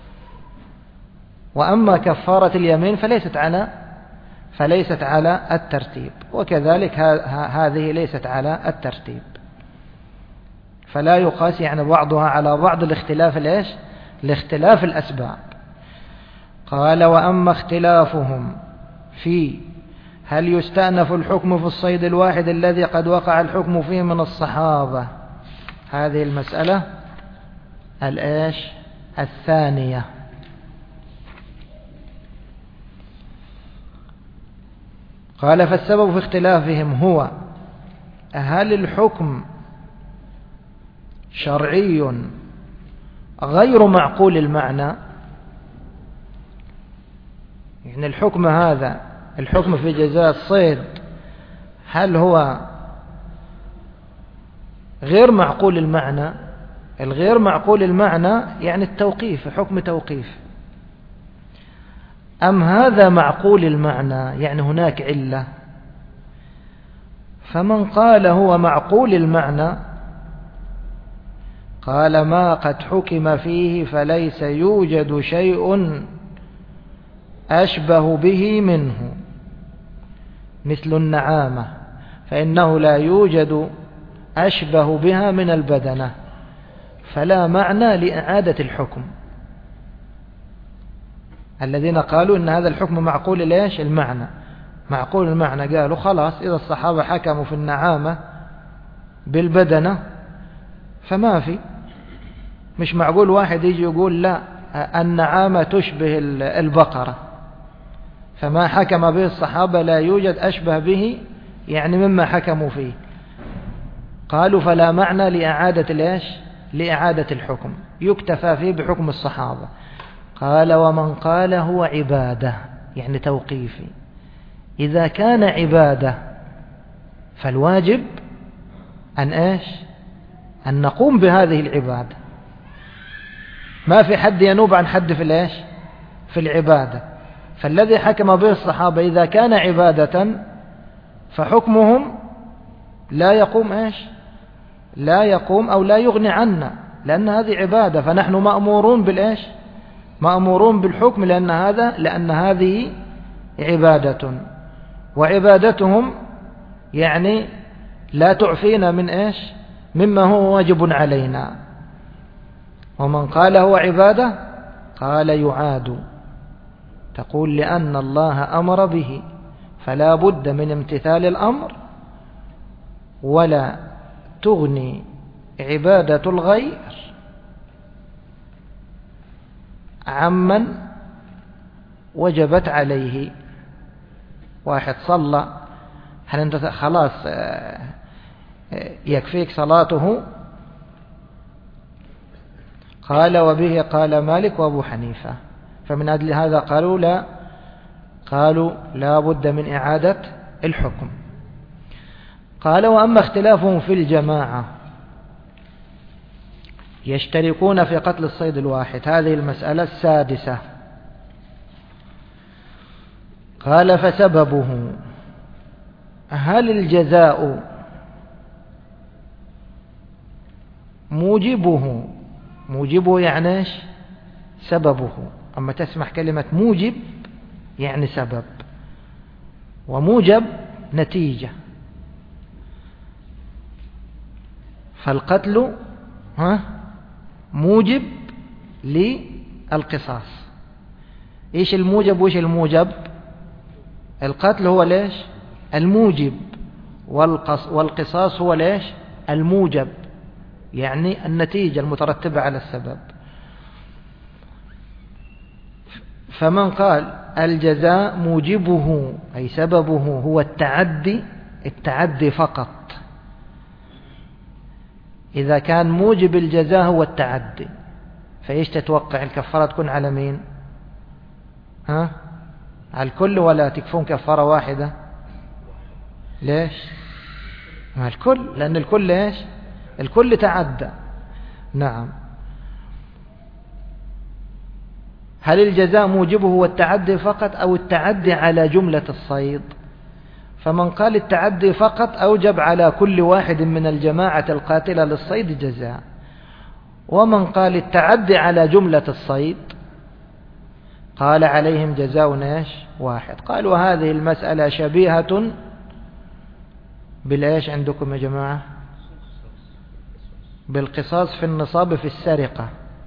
وأما كفارة اليمين فليست على فليست على الترتيب، وكذلك هذه ليست على الترتيب، فلا يقاس يعني بعضها على بعض الاختلاف الإيش؟ لاختلاف الأسباب. قال وأما اختلافهم في هل يستأنف الحكم في الصيد الواحد الذي قد وقع الحكم فيه من الصحابة، هذه المسألة الإيش؟ الثانية. قال فالسبب في اختلافهم هو هل الحكم شرعي غير معقول المعنى، يعني الحكم هذا الحكم في جزاء الصيد هل هو غير معقول المعنى. الغير معقول المعنى يعني التوقيف، حكم توقيف. أم هذا معقول المعنى يعني هناك علة. فمن قال هو معقول المعنى قال ما قد حكم فيه فليس يوجد شيء أشبه به منه، مثل النعامة فإنه لا يوجد أشبه بها من البدنة، فلا معنى لإعادة الحكم. الذين قالوا إن هذا الحكم معقول ليش المعنى، معقول المعنى، قالوا خلاص إذا الصحابة حكموا في النعامة بالبدنة فما في، مش معقول واحد يجي يقول لا النعامة تشبه البقرة، فما حكم به الصحابة لا يوجد أشبه به يعني مما حكموا فيه. قالوا فلا معنى لإعادة ليش لإعادة الحكم، يكتفى فيه بحكم الصحابة. قال ومن قال هو عبادة يعني توقيفي، إذا كان عبادة فالواجب أن إيش أن نقوم بهذه العبادة، ما في حد ينوب عن حد في الإيش في العبادة. فالذي حكم به الصحابة إذا كان عبادة فحكمهم لا يقوم إيش لا يقوم أو لا يغني عنا، لأن هذه عبادة، فنحن مأمورون بالإيش مأمورون بالحكم، لأن هذا لأن هذه عبادة، وعبادتهم يعني لا تعفينا من إيش مما هو واجب علينا. ومن قال هو عبادة قال يعاد، تقول لأن الله أمر به فلا بد من امتثال الأمر، ولا تغني عبادة الغير عمن وجبت عليه. واحد صلى، هل أنت خلاص يكفيك صلاته؟ قال وبه قال مالك وأبو حنيفة، فمن أجل هذا قالوا لا قالوا لا بد من إعادة الحكم. قال وأما اختلافهم في الجماعة يشتركون في قتل الصيد الواحد، هذه المسألة السادسة. قال فسببه هل الجزاء موجبه موجبه يعني ايش سببه، أما تسمح كلمة موجب يعني سبب، وموجب نتيجة. فالقتل ها موجب للقصاص. ايش الموجب وايش الموجب؟ القتل هو ليش الموجب، والقصاص هو ليش الموجب، يعني النتيجة المترتبة على السبب. فمن قال الجزاء موجبه أي سببه هو التعدي التعدي فقط، إذا كان موجب الجزاء هو التعدي، فإيش تتوقع الكفارة تكون على مين؟ ها؟ على الكل ولا تكفون كفارة واحدة؟ ليش؟ على الكل، لأن الكل إيش؟ الكل تعدى. نعم. هل الجزاء موجبه هو التعدي فقط أو التعدي على جملة الصيد؟ فمن قال التعدي فقط أوجب على كل واحد من الجماعة القاتلة للصيد جزاء، ومن قال التعدي على جملة الصيد قال عليهم جزاء ايش واحد. قال وهذه المسألة شبيهة بالإيش عندكم يا جماعة؟ بالقصاص في النصاب في السرقة.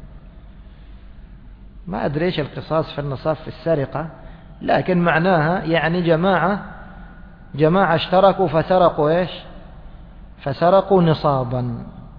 ما أدري إيش القصاص في النصاب في السرقة، لكن معناها يعني جماعة جماعة اشتركوا فسرقوا إيش فسرقوا نصابا.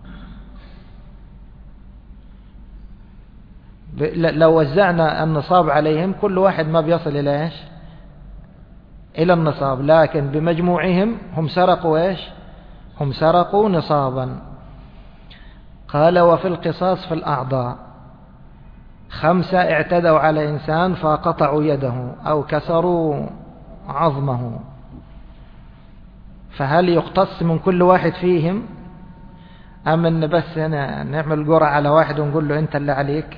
لو وزعنا النصاب عليهم كل واحد ما بيصل إلى إيش إلى النصاب، لكن بمجموعهم هم سرقوا إيش هم سرقوا نصابا. قال وفي القصاص في الأعضاء خمسة اعتدوا على إنسان فقطعوا يده أو كسروا عظمه، فهل يقتص من كل واحد فيهم أم أن بس هنا نعمل قرعة على واحد ونقول له أنت اللي عليك؟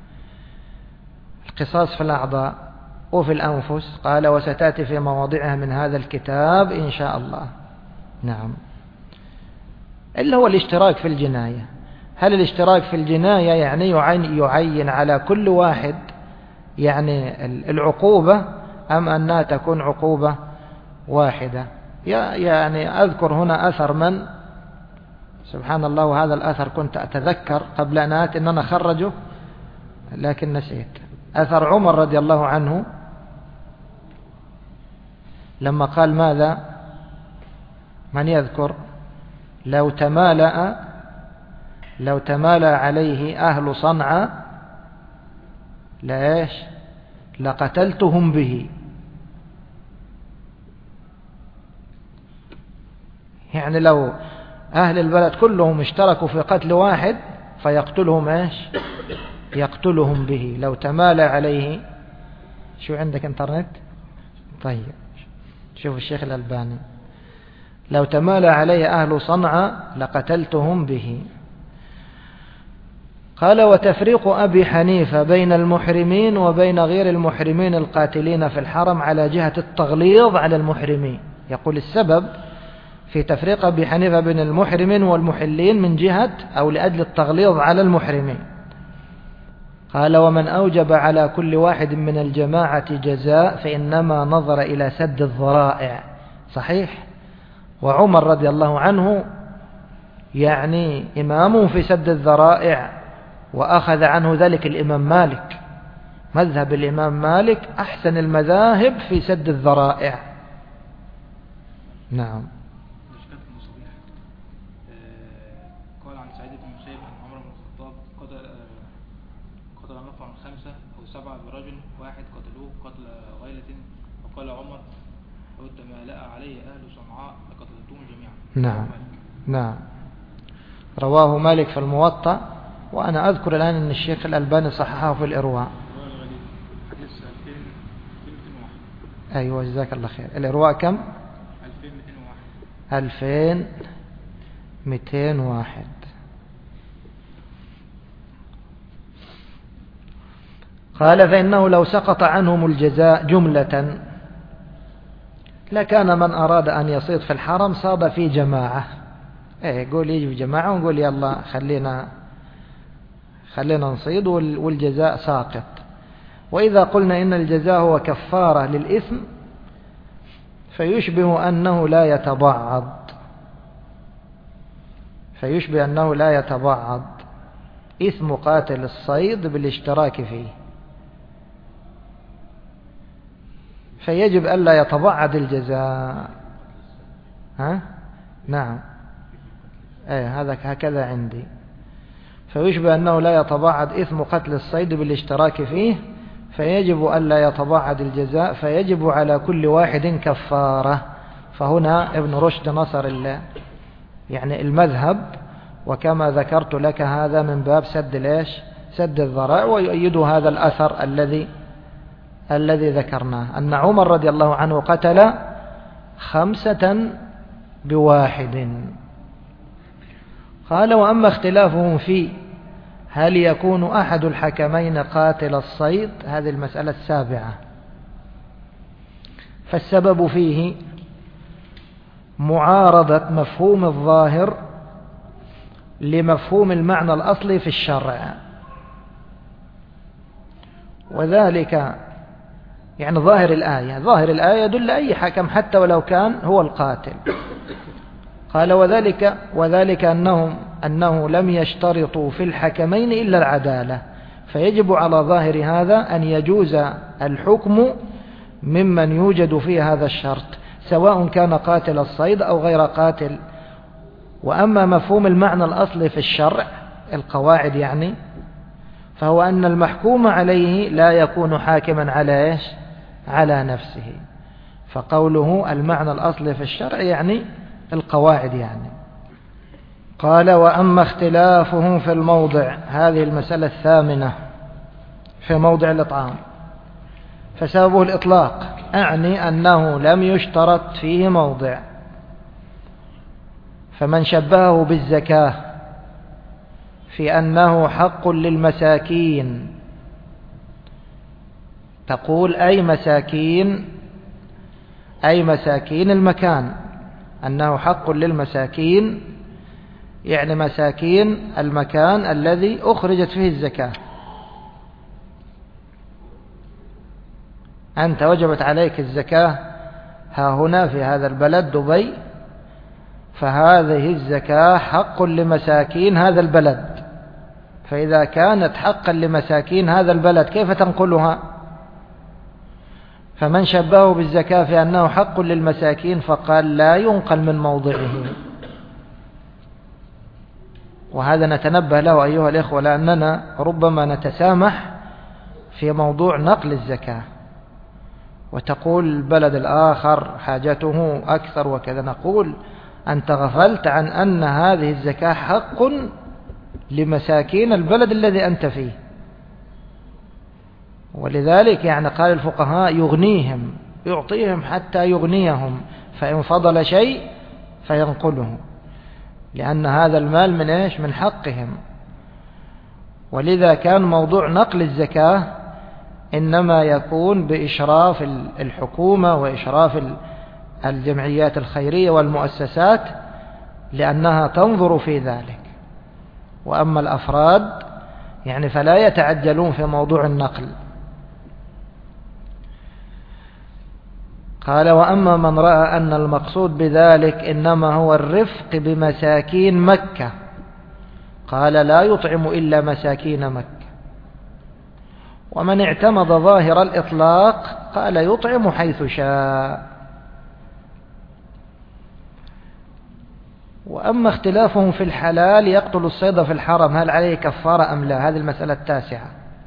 القصاص في الأعضاء وفي الأنفس، قال وستأتي في مواضعها من هذا الكتاب إن شاء الله. نعم. اللي هو الاشتراك في الجناية. هل الاشتراك في الجناية يعني يعين على كل واحد يعني العقوبة، أم أنها تكون عقوبة واحدة؟ يعني أذكر هنا أثر من سبحان الله، وهذا الأثر كنت أتذكر قبل أن آتي أن أنا خرجه لكن نسيت. أثر عمر رضي الله عنه لما قال ماذا؟ من يذكر؟ لو تمالأ لو تمالأ عليه أهل صنعاء لإيش؟ لقتلتهم به. يعني لو أهل البلد كلهم اشتركوا في قتل واحد فيقتلهم إيش؟ يقتلهم به. لو تمالأ عليه. شو عندك انترنت؟ طيب شوف الشيخ الألباني، لو تمالأ عليه أهل صنعاء لقتلتهم به. قال وتفريق أبي حنيفة بين المحرمين وبين غير المحرمين القاتلين في الحرم على جهة التغليظ على المحرمين. يقول السبب في تفريق أبي حنيفة بين المحرمين والمحلين من جهة أو لأجل التغليظ على المحرمين. قال ومن أوجب على كل واحد من الجماعة جزاء فإنما نظر إلى سد الذرائع. صحيح. وعمر رضي الله عنه يعني إمام في سد الذرائع، وأخذ عنه ذلك الإمام مالك. مذهب الإمام مالك أحسن المذاهب في سد الذرائع. نعم. قال عن سعيد بن المسيب أن عمر بن الخطاب قتل قتل نفرا خمسة أو سبعة برجل واحد قتلوه قتل غيلة، وقال عمر لو تمالأ عليه أهل صنعاء لقتلتهم جميعا. نعم. نعم. رواه مالك في الموطأ، وأنا أذكر الآن أن الشيخ الألباني صححه في الإرواء. أيوة جزاك الله خير. الإرواء كم؟ ألفين مئتين وواحد. قال فإنه لو سقط عنهم الجزاء جملة لكان من أراد أن يصيد في الحرم صاد في جماعة. إيه قول يجي في جماعة ونقول يلا خلينا خلينا نصيد والجزاء ساقط. وإذا قلنا إن الجزاء هو كفارة للإثم فيشبه أنه لا يتبعض فيشبه أنه لا يتبعض إثم قاتل الصيد بالاشتراك فيه، فيجب ألا يتبعض الجزاء. ها؟ نعم. ايه هذا هكذا عندي. فيشبه أنه لا يتبعض إثم قتل الصيد بالاشتراك فيه، فيجب ألا يتبعض الجزاء، فيجب على كل واحد كفارة. فهنا ابن رشد نصر الله يعني المذهب، وكما ذكرت لك هذا من باب سد ليش سد الذرائع، ويؤيد هذا الأثر الذي الذي ذكرناه أن عمر رضي الله عنه قتل خمسة بواحد. قال وأما اختلافهم في هل يكون أحد الحكمين قاتل الصيد، هذه المسألة السابعة، فالسبب فيه معارضة مفهوم الظاهر لمفهوم المعنى الأصلي في الشرع، وذلك يعني ظاهر الآية ظاهر الآية يدل أي حكم حتى ولو كان هو القاتل. قال وذلك وذلك أنهم أنه لم يشترطوا في الحكمين إلا العدالة، فيجب على ظاهر هذا أن يجوز الحكم ممن يوجد فيه هذا الشرط سواء كان قاتل الصيد أو غير قاتل. وأما مفهوم المعنى الأصلي في الشرع القواعد يعني، فهو أن المحكوم عليه لا يكون حاكما على إيش على نفسه. فقوله المعنى الأصلي في الشرع يعني القواعد يعني. قال وأما اختلافهم في الموضع، هذه المسألة الثامنة في موضع الإطعام، فسببه الإطلاق، أعني أنه لم يشترط فيه موضع. فمن شبهه بالزكاة في أنه حق للمساكين، تقول أي مساكين، أي مساكين المكان، أنه حق للمساكين يعني مساكين المكان الذي أخرجت فيه الزكاة. أنت وجبت عليك الزكاة ها هنا في هذا البلد دبي، فهذه الزكاة حق لمساكين هذا البلد. فإذا كانت حقا لمساكين هذا البلد كيف تنقلها؟ فمن شبهه بالزكاة في أنه حق للمساكين فقال لا ينقل من موضعه. وهذا نتنبه له أيها الإخوة، لأننا ربما نتسامح في موضوع نقل الزكاة، وتقول البلد الآخر حاجته أكثر وكذا. نقول أنت غفلت عن أن هذه الزكاة حق لمساكين البلد الذي أنت فيه. ولذلك يعني قال الفقهاء يغنيهم، يعطيهم حتى يغنيهم، فإن فضل شيء فينقله، لأن هذا المال من إيش؟ من حقهم. ولذا كان موضوع نقل الزكاة إنما يكون بإشراف الحكومة وإشراف الجمعيات الخيرية والمؤسسات، لأنها تنظر في ذلك. وأما الأفراد يعني فلا يتعجلون في موضوع النقل. قال وأما من رأى أن المقصود بذلك إنما هو الرفق بمساكين مكة، قال لا يطعم إلا مساكين مكة. ومن اعتمد ظاهر الإطلاق قال يطعم حيث شاء. وأما اختلافهم في الحلال يقتل الصيد في الحرم هل عليه كفارة أم لا؟ هذه المسألة التاسعة.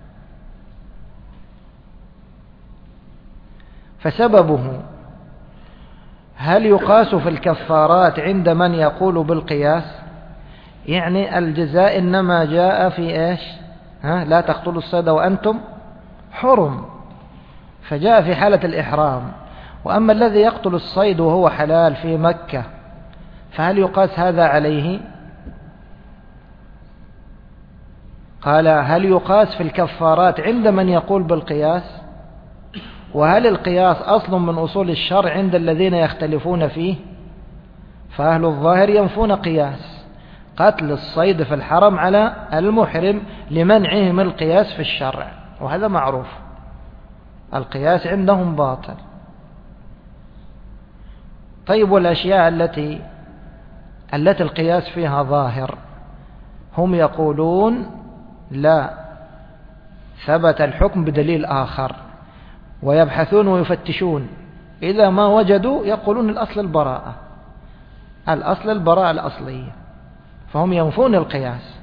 فسببه هل يقاس في الكفارات عند من يقول بالقياس؟ يعني الجزاء إنما جاء في إيش؟ ها لا تقتلوا الصيد وأنتم حرم، فجاء في حالة الإحرام. وأما الذي يقتل الصيد وهو حلال في مكة فهل يقاس هذا عليه؟ قال هل يقاس في الكفارات عند من يقول بالقياس؟ وهل القياس أصل من أصول الشرع عند الذين يختلفون فيه؟ فأهل الظاهر ينفون قياس قتل الصيد في الحرم على المحرم لمنعهم القياس في الشرع، وهذا معروف، القياس عندهم باطل. طيب والأشياء التي التي القياس فيها ظاهر هم يقولون لا، ثبت الحكم بدليل آخر، ويبحثون ويفتشون، إذا ما وجدوا يقولون الأصل البراءة، الأصل البراءة الأصلية. فهم ينفون القياس،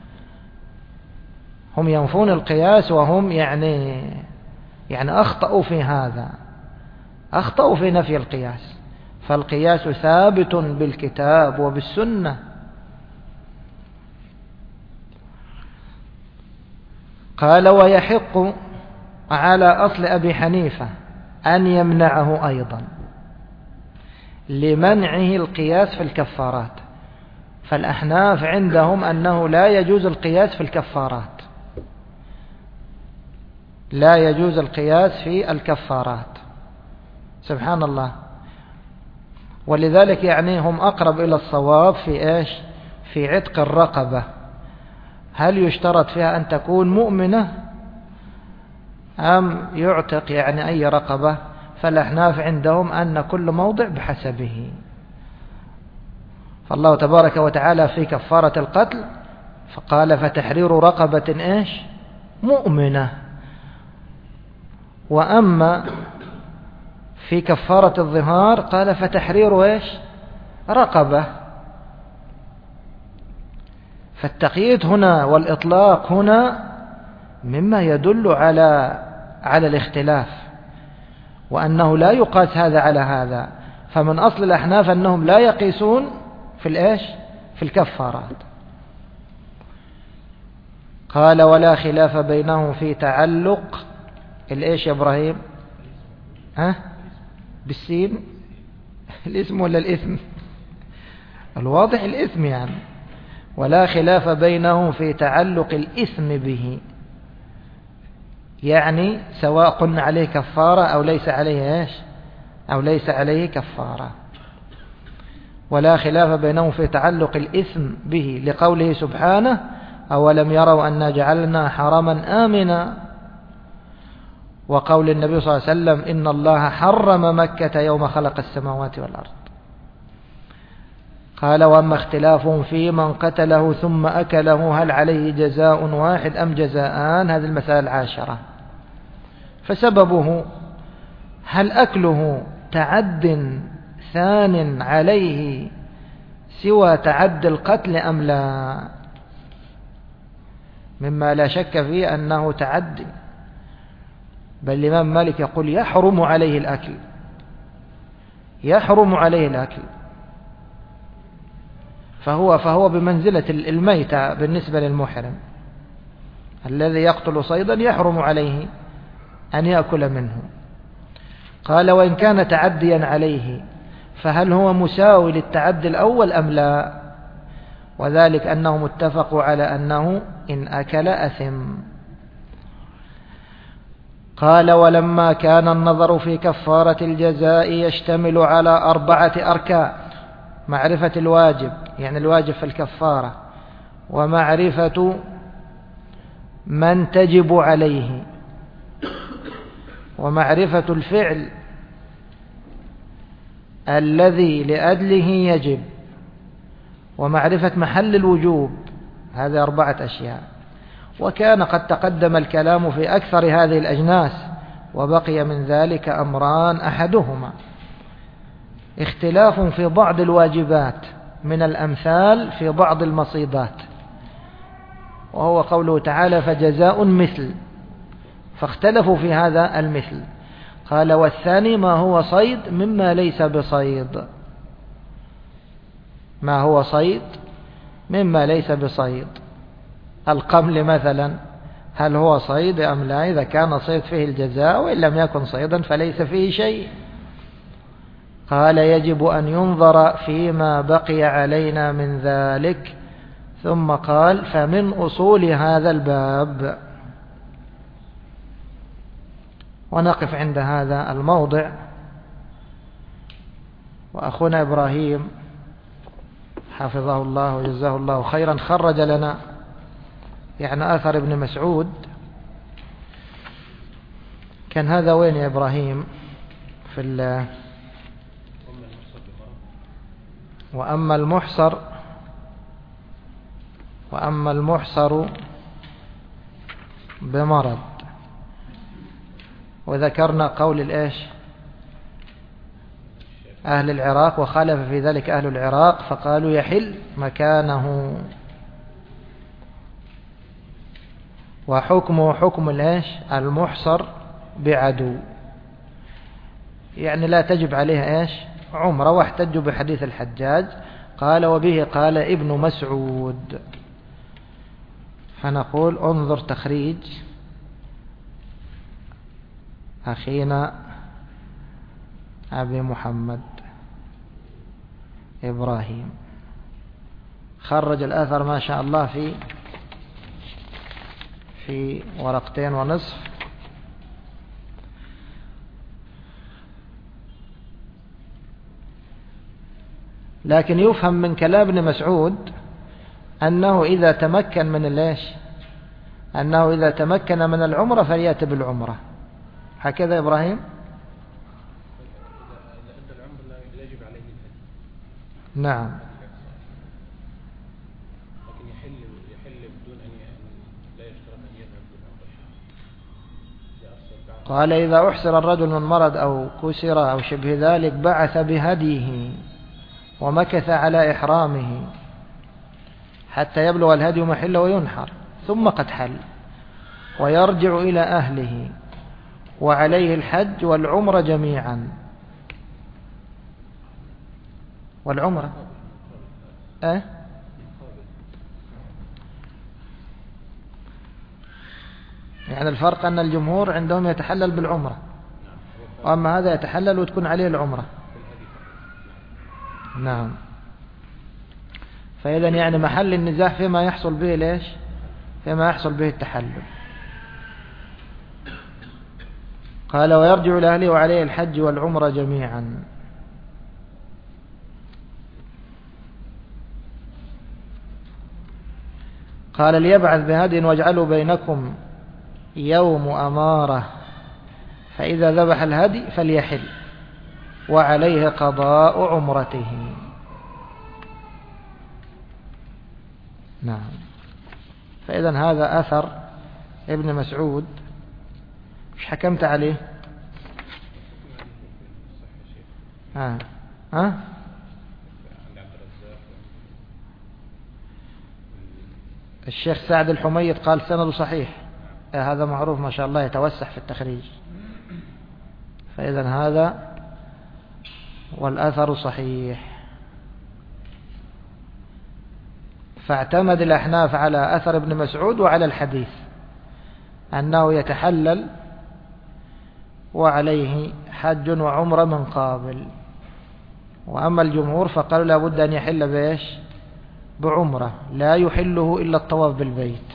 هم ينفون القياس وهم يعني يعني أخطأوا في هذا، أخطأوا في نفي القياس. فالقياس ثابت بالكتاب وبالسنة. قال ويحق على أصل أبي حنيفة أن يمنعه أيضا لمنعه القياس في الكفارات. فالأحناف عندهم أنه لا يجوز القياس في الكفارات، لا يجوز القياس في الكفارات، سبحان الله. ولذلك يعني هم أقرب إلى الصواب في إيش؟ في عتق الرقبة. هل يشترط فيها أن تكون مؤمنة أم يعتق يعني أي رقبة؟ فالأحناف عندهم أن كل موضع بحسبه. فالله تبارك وتعالى في كفارة القتل فقال فتحرير رقبة إيش؟ مؤمنة. وأما في كفارة الظهار قال فتحرير إيش؟ رقبة. فالتقييد هنا والإطلاق هنا مما يدل على على الاختلاف، وأنه لا يقاس هذا على هذا. فمن أصل الأحناف أنهم لا يقيسون في الإيش؟ في الكفارات. قال ولا خلاف بينهم في تعلق الإيش يا إبراهيم؟ ها؟ بالسين الاسم ولا الإثم؟ الواضح الإثم يعني. ولا خلاف بينهم في تعلق الإثم به، يعني سواء قلنا عليه كفارة أو ليس عليه إيش أو ليس عليه كفارة. ولا خلاف بينهم في تعلق الإثم به لقوله سبحانه أولم يروا أنا جعلنا حرما آمنا، وقول النبي صلى الله عليه وسلم إن الله حرم مكة يوم خلق السماوات والأرض. قال وأما اختلافهم في من قتله ثم أكله هل عليه جزاء واحد أم جزاءان، هذه المسألة العاشرة. فسببه هل أكله تعد ثان عليه سوى تعد القتل أم لا، مما لا شك فيه أنه تعد، بل الإمام مالك يقول يحرم عليه الأكل، يحرم عليه الأكل، فهو فهو بمنزلة الميتة بالنسبة للمحرم. الذي يقتل صيدا يحرم عليه أن يأكل منه. قال وإن كان تعديا عليه فهل هو مساوي للتعدي الأول أم لا، وذلك أنهم اتفقوا على أنه إن أكل أثم. قال ولما كان النظر في كفارة الجزاء يشتمل على أربعة أركان: معرفة الواجب، يعني الواجب في الكفارة، ومعرفة من تجب عليه، ومعرفة الفعل الذي لأجله يجب، ومعرفة محل الوجوب. هذه أربعة أشياء. وكان قد تقدم الكلام في أكثر هذه الأجناس، وبقي من ذلك أمران: أحدهما اختلاف في بعض الواجبات من الأمثال في بعض المصيدات، وهو قوله تعالى فجزاء مثل، فاختلفوا في هذا المثل. قال والثاني ما هو صيد مما ليس بصيد، ما هو صيد مما ليس بصيد. القمل مثلا هل هو صيد أم لا؟ إذا كان صيد فيه الجزاء، وإن لم يكن صيدا فليس فيه شيء. قال يجب أن ينظر فيما بقي علينا من ذلك، ثم قال فمن أصول هذا الباب. ونقف عند هذا الموضع. وأخونا إبراهيم حفظه الله وجزاه الله خيرا خرج لنا يعني أثر ابن مسعود. كان هذا وين يا إبراهيم؟ في ال وأما المحصر وأما المحصر بمرض. وذكرنا قول الإيش أهل العراق، وخالف في ذلك أهل العراق فقالوا يحل مكانه، وحكمه حكم الإيش المحصر بعدو، يعني لا تجب عليه إيش عمره. واحتجوا بحديث الحجاج. قال وبه قال ابن مسعود. فنقول انظر تخريج أخينا أبي محمد إبراهيم، خرج الأثر ما شاء الله في في ورقتين ونصف. لكن يفهم من كلام ابن مسعود أنه إذا تمكن من ليش أنه إذا تمكن من العمرة فليأتي بالعمرة. هكذا إبراهيم؟ نعم. لكن يحل يحل بدون أن لا يشترط أن يذهب بالعمرة. قال إذا أحسر الرجل من مرض أو كسر أو شبه ذلك بعث بهديه ومكث على إحرامه حتى يبلغ الهدي محله وينحر، ثم قد حل ويرجع إلى أهله وعليه الحج والعمرة جميعا. والعمرة أه؟ يعني الفرق أن الجمهور عندهم يتحلل بالعمرة، وأما هذا يتحلل وتكون عليه العمرة. نعم. فإذا يعني محل النزاع فيما يحصل به ليش فيما يحصل به التحلل. قال ويرجع لأهله وعليه الحج والعمرة جميعا. قال ليبعث بهدي واجعلوا بينكم يوم أمارة، فإذا ذبح الهدي فليحل وعليه قضاء عمرته. نعم. فإذا هذا أثر ابن مسعود، مش حكمت عليه؟ ها ها الشيخ سعد الحميد قال سنده صحيح. هذا معروف ما شاء الله، يتوسع في التخريج. فإذا هذا والأثر صحيح. فاعتمد الأحناف على أثر ابن مسعود وعلى الحديث أنه يتحلل وعليه حج وعمرة من قابل. وأما الجمهور فقالوا لا بد أن يحل بإيش؟ بعمرة، لا يحله إلا الطواف بالبيت.